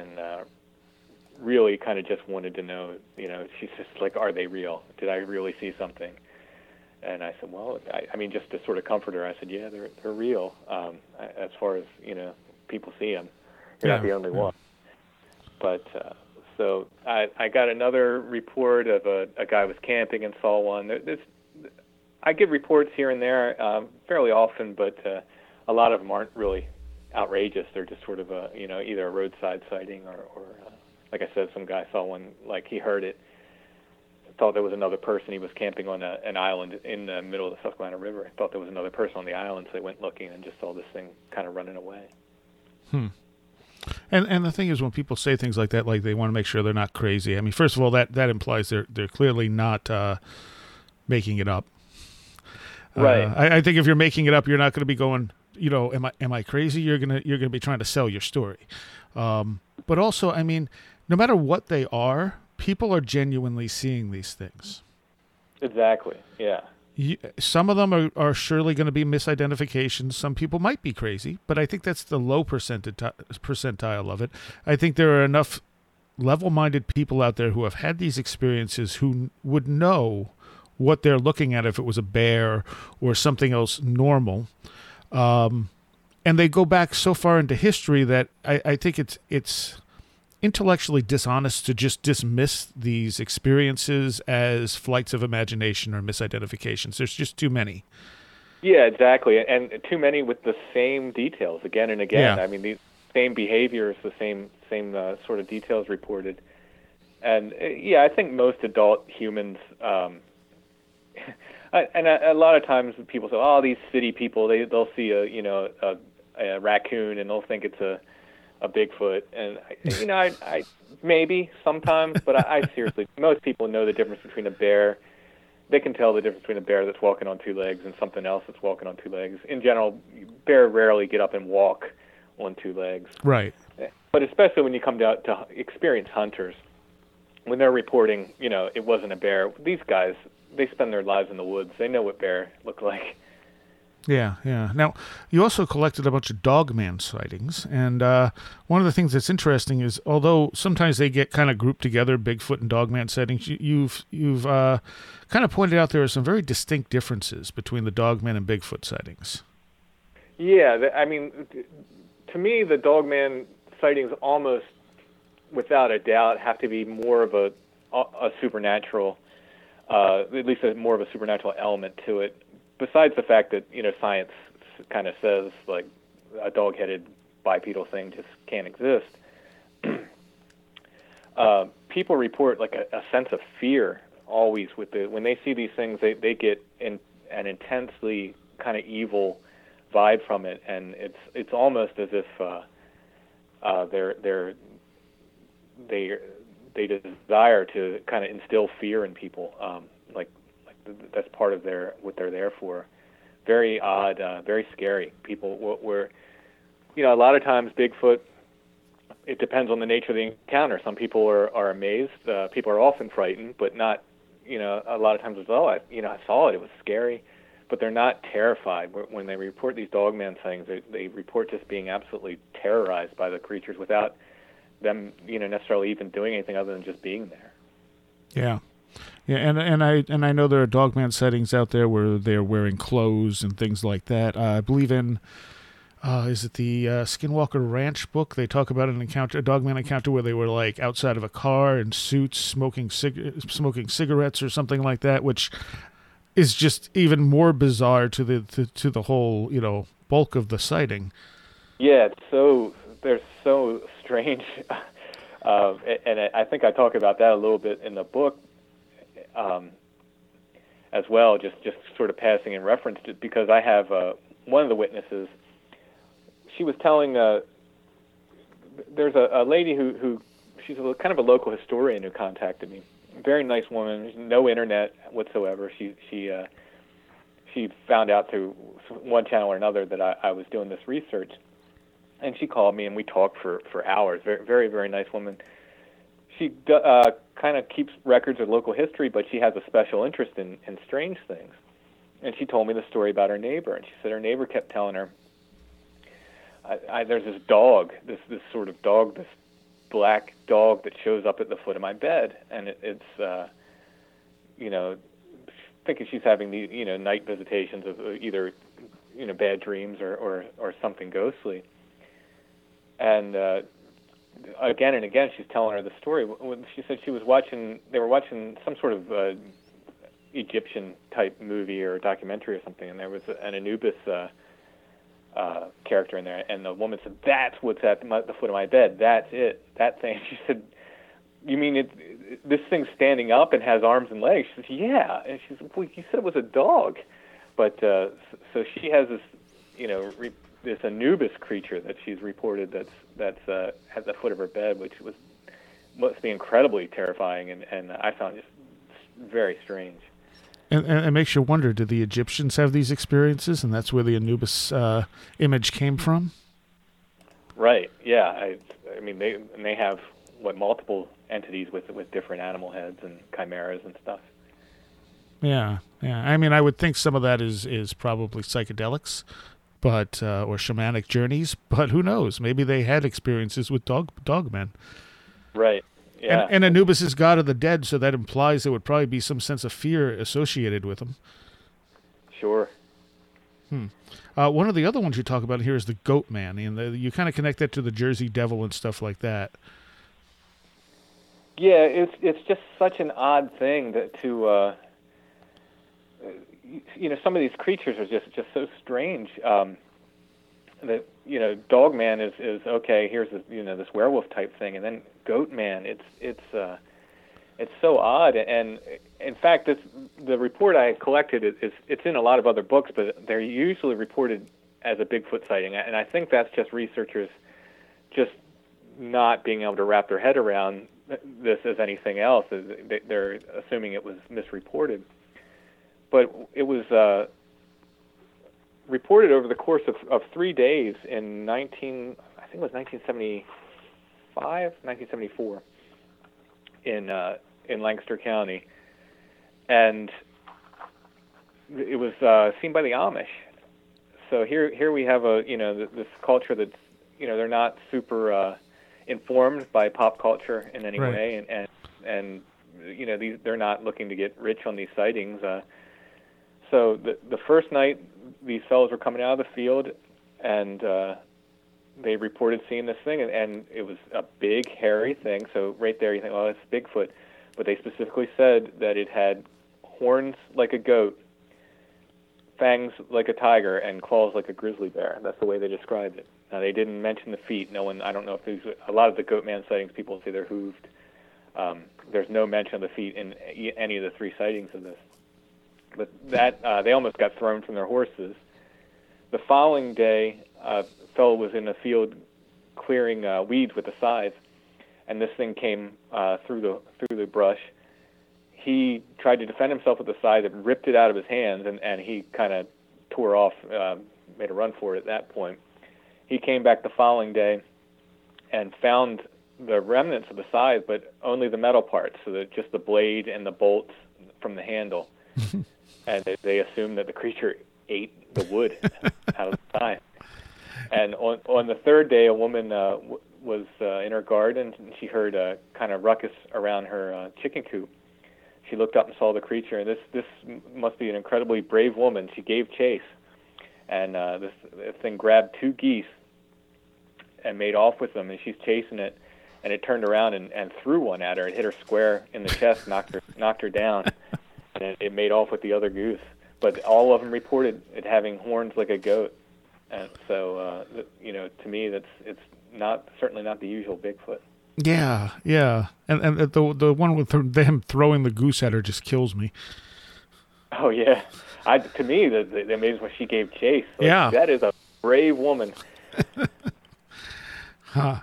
Speaker 3: really kind of just wanted to know. She's just like, are they real? Did I really see something? And I said, well, I mean, just to sort of comfort her, I said, yeah, they're real. As far as, people see them. You're not the only one. But so I got another report of a guy was camping and saw one. I get reports here and there fairly often, but a lot of them aren't really outrageous. They're just sort of either a roadside sighting or like I said, some guy saw one, like he heard it, thought there was another person. He was camping on an island in the middle of the Susquehanna River. Thought there was another person on the island, so they went looking and just saw this thing kind of running away.
Speaker 2: And the thing is, when people say things like that, like they want to make sure they're not crazy. I mean, first of all, that implies they're clearly not making it up.
Speaker 3: Right.
Speaker 2: I think if you're making it up, you're not going to be going, am I crazy? You're gonna be trying to sell your story. But also, I mean, no matter what they are, people are genuinely seeing these things.
Speaker 3: Exactly. Yeah.
Speaker 2: Some of them are surely going to be misidentifications. Some people might be crazy, but I think that's the low percentile of it. I think there are enough level-minded people out there who have had these experiences who would know what they're looking at if it was a bear or something else normal. And they go back so far into history that I think it's intellectually dishonest to just dismiss these experiences as flights of imagination or misidentifications. There's just too many.
Speaker 3: Yeah, exactly. And too many with the same details again and again.
Speaker 2: Yeah.
Speaker 3: I mean, the same behaviors, the same sort of details reported. And I think most adult humans, and a lot of times people say, oh, these city people, they'll see a raccoon and they'll think it's a Bigfoot, and I maybe sometimes, but I seriously, most people know the difference between a bear. They can tell the difference between a bear that's walking on 2 legs and something else that's walking on 2 legs. In general, bear rarely get up and walk on 2 legs.
Speaker 2: Right.
Speaker 3: But especially when you come down to experienced hunters, when they're reporting, it wasn't a bear. These guys, they spend their lives in the woods. They know what bear look like.
Speaker 2: Yeah. Now, you also collected a bunch of dogman sightings, and one of the things that's interesting is, although sometimes they get kind of grouped together, Bigfoot and dogman sightings, you've kind of pointed out there are some very distinct differences between the dogman and Bigfoot sightings.
Speaker 3: Yeah, I mean, to me, the dogman sightings almost, without a doubt, have to be more of a supernatural at least more of a supernatural element to it. Besides the fact that science kind of says like a dog-headed bipedal thing just can't exist. People report like a sense of fear always when they see these things. They get an intensely kind of evil vibe from it, and it's almost as if they desire to kind of instill fear in people. That's part of what they're there for. Very odd, very scary. People were, a lot of times Bigfoot. It depends on the nature of the encounter. Some people are amazed. People are often frightened, but not. A lot of times it's I saw it. It was scary, but they're not terrified. When they report these dogman sightings, they report just being absolutely terrorized by the creatures without them, necessarily even doing anything other than just being there.
Speaker 2: Yeah. Yeah, and I know there are dogman sightings out there where they're wearing clothes and things like that. I believe in, is it the Skinwalker Ranch book? They talk about a dogman encounter where they were like outside of a car in suits, smoking cigarettes or something like that, which is just even more bizarre to the whole bulk of the sighting.
Speaker 3: Yeah, they're so strange, and I think I talk about that a little bit in the book. As well, just sort of passing in reference to, because I have one of the witnesses. She was telling there's a lady who she's kind of a local historian who contacted me. Very nice woman, no internet whatsoever. She found out through one channel or another that I was doing this research, and she called me and we talked for hours. Very very very nice woman. She kind of keeps records of local history, but she has a special interest in strange things. And she told me the story about her neighbor, and she said her neighbor kept telling her, there's this dog, this sort of dog, this black dog that shows up at the foot of my bed, and it's thinking she's having the night visitations of either bad dreams or something ghostly. And again and again, she's telling her the story. When she said they were watching some sort of Egyptian type movie or documentary or something, and there was an Anubis character in there, and the woman said, "That's what's at the foot of my bed. That's it. That thing." She said, "You mean this thing's standing up and has arms and legs?" She said, "Yeah." And she said, "Well, you said it was a dog." But so she has this, this Anubis creature that she's reported that's at the foot of her bed, which must be incredibly terrifying, and I found just very strange.
Speaker 2: And it makes you wonder, did the Egyptians have these experiences, and that's where the Anubis image came from?
Speaker 3: Right. Yeah. I mean, they have multiple entities with different animal heads and chimeras and stuff.
Speaker 2: Yeah. I mean, I would think some of that is probably psychedelics, but or shamanic journeys. But who knows? Maybe they had experiences with dogmen. Right.
Speaker 3: Yeah.
Speaker 2: And Anubis is god of the dead, so that implies there would probably be some sense of fear associated with him.
Speaker 3: Sure.
Speaker 2: One of the other ones you talk about here is the Goat Man, and you kind of connect that to the Jersey Devil and stuff like that.
Speaker 3: Yeah, it's just such an odd thing to some of these creatures are just so strange. That Dogman is okay. Here's this werewolf type thing, and then Goatman. It's so odd. And in fact, the report I collected it's in a lot of other books, but they're usually reported as a Bigfoot sighting. And I think that's just researchers just not being able to wrap their head around this as anything else. They're assuming it was misreported, but it was. Reported over the course of 3 days in 1974 in Lancaster County, and it was seen by the Amish. So here we have this culture that's they're not super informed by pop culture in any way, and they're not looking to get rich on these sightings. So the first night, these fellows were coming out of the field, and they reported seeing this thing, and it was a big, hairy thing. So right there, you think, "Oh, it's Bigfoot," but they specifically said that it had horns like a goat, fangs like a tiger, and claws like a grizzly bear. That's the way they described it. Now, they didn't mention the feet. I don't know if a lot of the goat man sightings, people say they're hooved. There's no mention of the feet in any of the 3 sightings of this. But that they almost got thrown from their horses. The following day, a fellow was in a field clearing weeds with a scythe, and this thing came through the brush. He tried to defend himself with the scythe and ripped it out of his hands, and he kind of tore off, made a run for it at that point. He came back the following day and found the remnants of the scythe, but only the metal parts, so that just the blade and the bolts from the handle. And they assumed that the creature ate the wood out of the scythe. And on the 3rd day, a woman was in her garden, and she heard a kind of ruckus around her chicken coop. She looked up and saw the creature, and this must be an incredibly brave woman. She gave chase, and this thing grabbed 2 geese and made off with them, and she's chasing it, and it turned around and threw one at her. It hit her square in the chest, knocked her down, and it made off with the other goose. But all of them reported it having horns like a goat, and so to me it's certainly not the usual Bigfoot.
Speaker 2: Yeah, and the one with them throwing the goose at her just kills me.
Speaker 3: Oh yeah, to me the amazing when she gave chase.
Speaker 2: Yeah,
Speaker 3: that is a brave woman.
Speaker 2: Huh.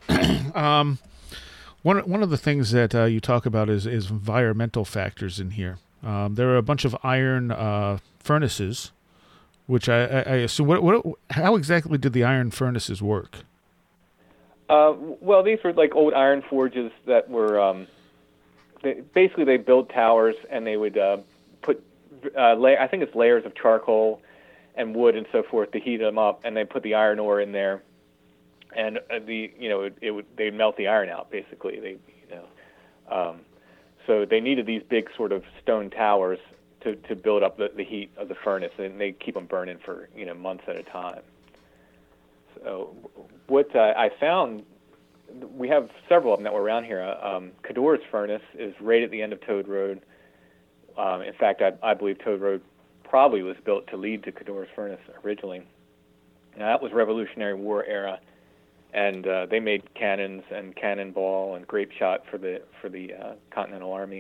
Speaker 2: One of the things that you talk about is environmental factors in here. There are a bunch of iron furnaces, which I assume. How exactly did the iron furnaces work?
Speaker 3: Well, these were like old iron forges that were they build towers, and they would put I think it's layers of charcoal and wood and so forth to heat them up, and they put the iron ore in there, and they'd melt the iron out basically. So they needed these big sort of stone towers to build up the heat of the furnace, and they keep them burning for months at a time. So what I found, we have several of them that were around here. Cadore's furnace is right at the end of Toad Road. In fact, I believe Toad Road probably was built to lead to Cadore's furnace originally. Now, that was Revolutionary War era, and they made cannons and cannonball and grape shot for the Continental Army.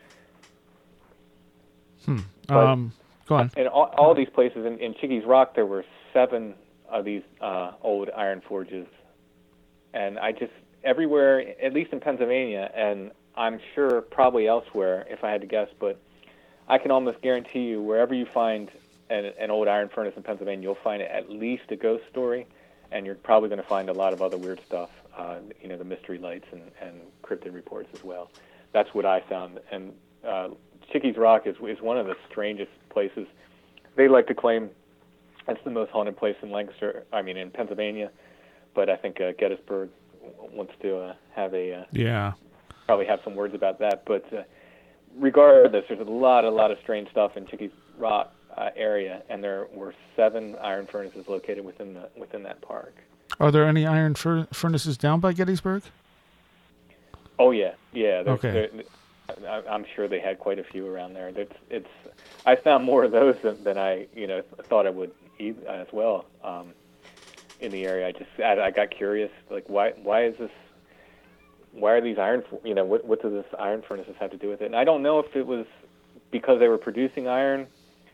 Speaker 2: Go on.
Speaker 3: In all these places, in Chickies Rock, there were 7 of these old iron forges, and everywhere, at least in Pennsylvania, and I'm sure probably elsewhere, if I had to guess, but I can almost guarantee you, wherever you find an old iron furnace in Pennsylvania, you'll find at least a ghost story, and you're probably going to find a lot of other weird stuff, the mystery lights and cryptid reports as well. That's what I found, and Chickies Rock is one of the strangest places. They like to claim it's the most haunted place in in Pennsylvania, but I think Gettysburg wants to probably have some words about that. But regardless, there's a lot of strange stuff in Chickies Rock area, and there were 7 iron furnaces located within that park.
Speaker 2: Are there any iron furnaces down by Gettysburg?
Speaker 3: Oh yeah.
Speaker 2: Okay.
Speaker 3: I'm sure they had quite a few around there. I found more of those than I thought I would as well in the area. I got curious, like why is this? Why are these iron? What does this iron furnaces have to do with it? And I don't know if it was because they were producing iron.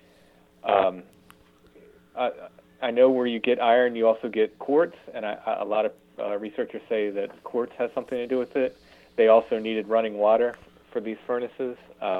Speaker 3: I know where you get iron, you also get quartz, and a lot of researchers say that quartz has something to do with it. They also needed running water for these furnaces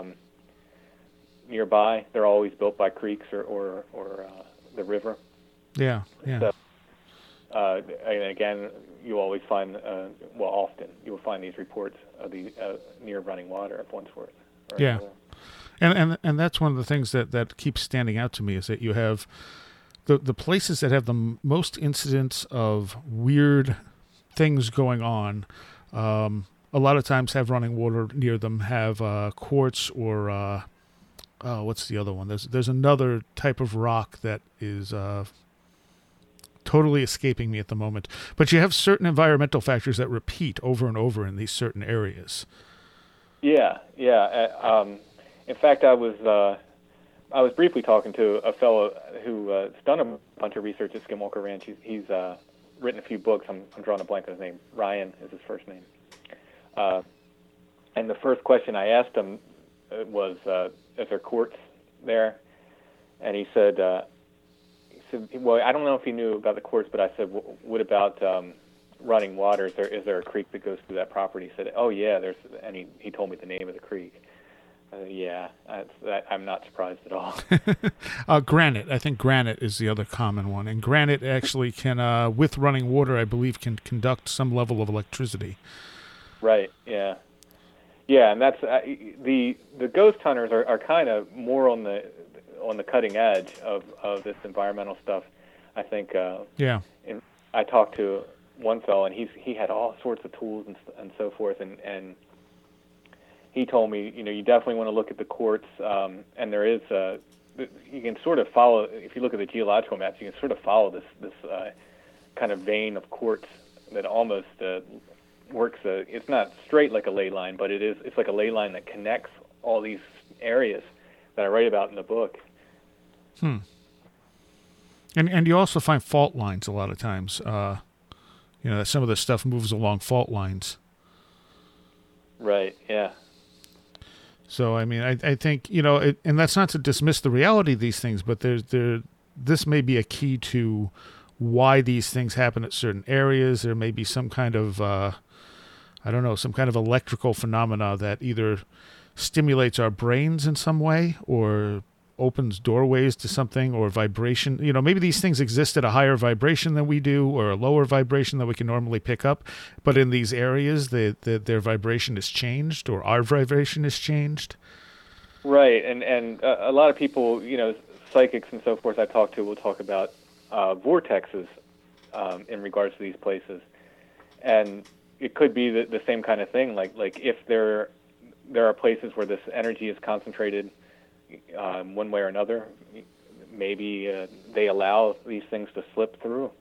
Speaker 3: nearby. They're always built by creeks or the river.
Speaker 2: Yeah.
Speaker 3: So, and again, you always find, often you will find these reports of the near running water of one sort.
Speaker 2: Yeah. And that's one of the things that keeps standing out to me is that you have the places that have the most incidents of weird things going on. A lot of times have running water near them, have quartz or what's the other one? There's another type of rock that is totally escaping me at the moment. But you have certain environmental factors that repeat over and over in these certain areas.
Speaker 3: Yeah. In fact, I was briefly talking to a fellow who has done a bunch of research at Skinwalker Ranch. He's written a few books. I'm drawing a blank on his name. Ryan is his first name. And the first question I asked him was, "Is there quartz there?" And he said, "Well, I don't know if he knew about the quartz, but I said, what about running water? Is there a creek that goes through that property?" He said, "Oh yeah, there's." And he told me the name of the creek. I'm not surprised at all.
Speaker 2: Granite. I think granite is the other common one. And granite actually can, with running water, I believe, can conduct some level of electricity.
Speaker 3: Right, yeah. Yeah, and that's the ghost hunters are kind of more on the cutting edge of this environmental stuff. I think
Speaker 2: yeah.
Speaker 3: I talked to one fellow, and he had all sorts of tools and so forth, and he told me, you definitely want to look at the quartz, and there is, you can sort of follow, if you look at the geological maps, you can sort of follow this kind of vein of quartz that almost works. It's not straight like a ley line, but it's like a ley line that connects all these areas that I write about in the book.
Speaker 2: And you also find fault lines a lot of times. That some of the stuff moves along fault lines.
Speaker 3: Right, yeah.
Speaker 2: So, I mean, I think, and that's not to dismiss the reality of these things, but this may be a key to why these things happen at certain areas. There may be some kind of, some kind of electrical phenomena that either stimulates our brains in some way or opens doorways to something, or vibration. Maybe these things exist at a higher vibration than we do, or a lower vibration that we can normally pick up. But in these areas, their vibration is changed, or our vibration is changed.
Speaker 3: Right, and a lot of people, psychics and so forth I talk to will talk about vortexes in regards to these places. And it could be the same kind of thing, like if there are places where this energy is concentrated one way or another, maybe they allow these things to slip through.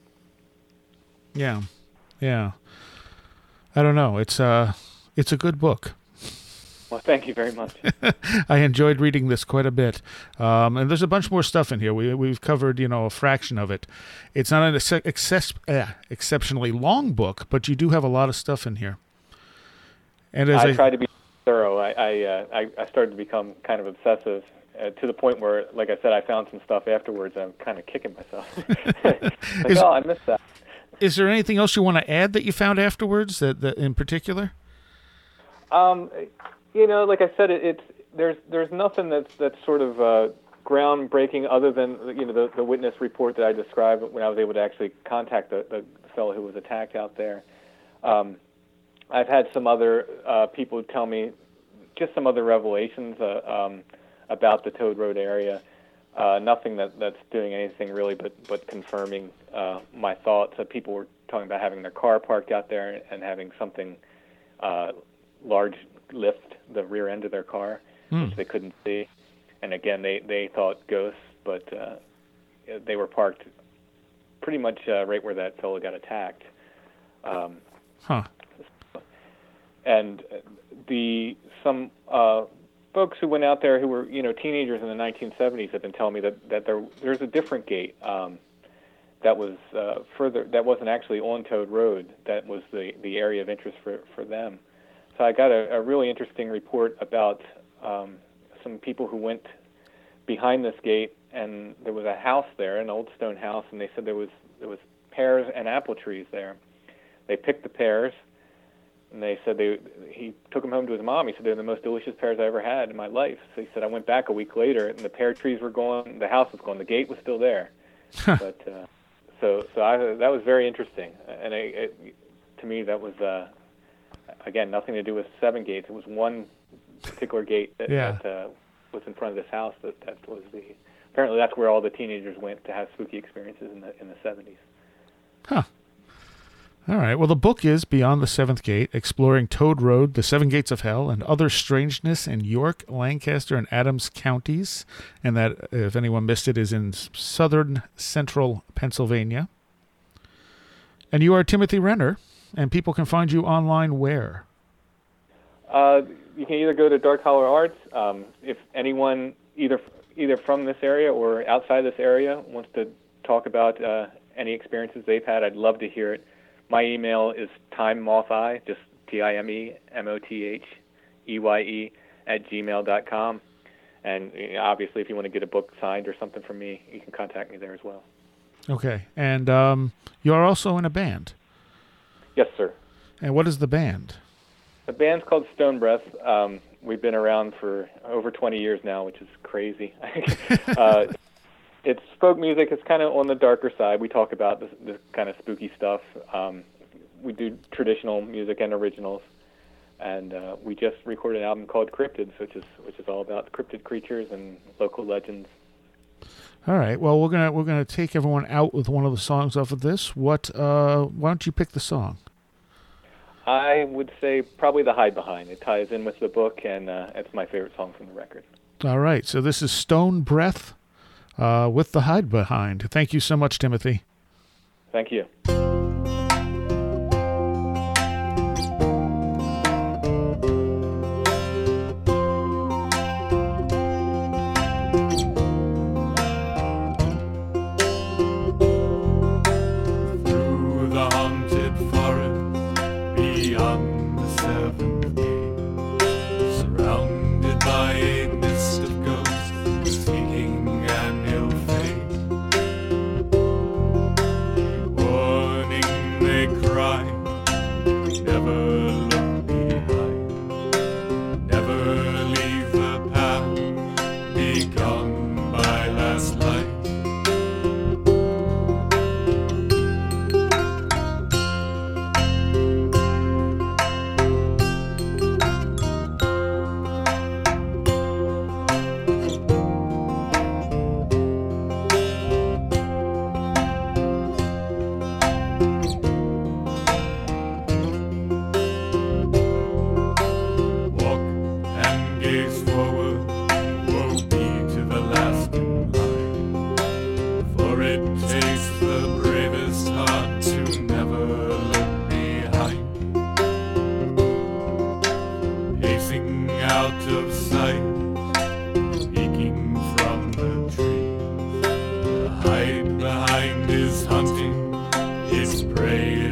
Speaker 2: Yeah. I don't know. It's a good book.
Speaker 3: Well, thank you very much.
Speaker 2: I enjoyed reading this quite a bit. And there's a bunch more stuff in here. We've covered, a fraction of it. It's not an exceptionally long book, but you do have a lot of stuff in here. And as
Speaker 3: I try to be thorough. I started to become kind of obsessive to the point where, like I said, I found some stuff afterwards. I'm kind of kicking myself. I missed that.
Speaker 2: Is there anything else you want to add that you found afterwards that in particular?
Speaker 3: Like I said, there's nothing that's sort of groundbreaking other than the witness report that I described when I was able to actually contact the fellow who was attacked out there. I've had some other people tell me just some other revelations about the Toad Road area. Nothing that's doing anything really but confirming my thoughts. People were talking about having their car parked out there and having something large lift the rear end of their car, which they couldn't see. And again, they thought ghosts, but they were parked pretty much right where that fellow got attacked. And some folks who went out there who were teenagers in the 1970s have been telling me that there's a different gate that was further, that wasn't actually on Toad Road, that was the area of interest for them. So I got a really interesting report about some people who went behind this gate, and there was a house there, an old stone house, and they said there was pears and apple trees there. They picked the pears, and they said he took them home to his mom. He said, they're the most delicious pears I ever had in my life. So he said, I went back a week later, and the pear trees were gone, the house was gone, the gate was still there. But that was very interesting, and to me that was again nothing to do with seven gates. It was one particular gate that was in front of this house. That was apparently that's where all the teenagers went to have spooky experiences in the 70s.
Speaker 2: Huh. All right. Well, the book is Beyond the Seventh Gate, Exploring Toad Road, the Seven Gates of Hell, and Other Strangeness in York, Lancaster, and Adams counties. And that, if anyone missed it, is in southern central Pennsylvania. And you are Timothy Renner, and people can find you online where?
Speaker 3: You can either go to Dark Hollow Arts. If anyone either from this area or outside this area wants to talk about any experiences they've had, I'd love to hear it. My email is timemotheye, just TIMEMOTHEYE @gmail.com. And obviously, if you want to get a book signed or something from me, you can contact me there as well.
Speaker 2: Okay. And you're also in a band.
Speaker 3: Yes, sir.
Speaker 2: And what is the band?
Speaker 3: The band's called Stone Breath. We've been around for over 20 years now, which is crazy. It's folk music. It's kind of on the darker side. We talk about this kind of spooky stuff. We do traditional music and originals. And we just recorded an album called Cryptids, which is all about cryptid creatures and local legends.
Speaker 2: All right. Well, we're gonna take everyone out with one of the songs off of this. Why don't you pick the song?
Speaker 3: I would say probably The Hide Behind. It ties in with the book, and it's my favorite song from the record.
Speaker 2: All right. So this is Stone Breath with The Hide Behind. Thank you so much, Timothy.
Speaker 3: Thank you.
Speaker 4: Behind is hunting, his prey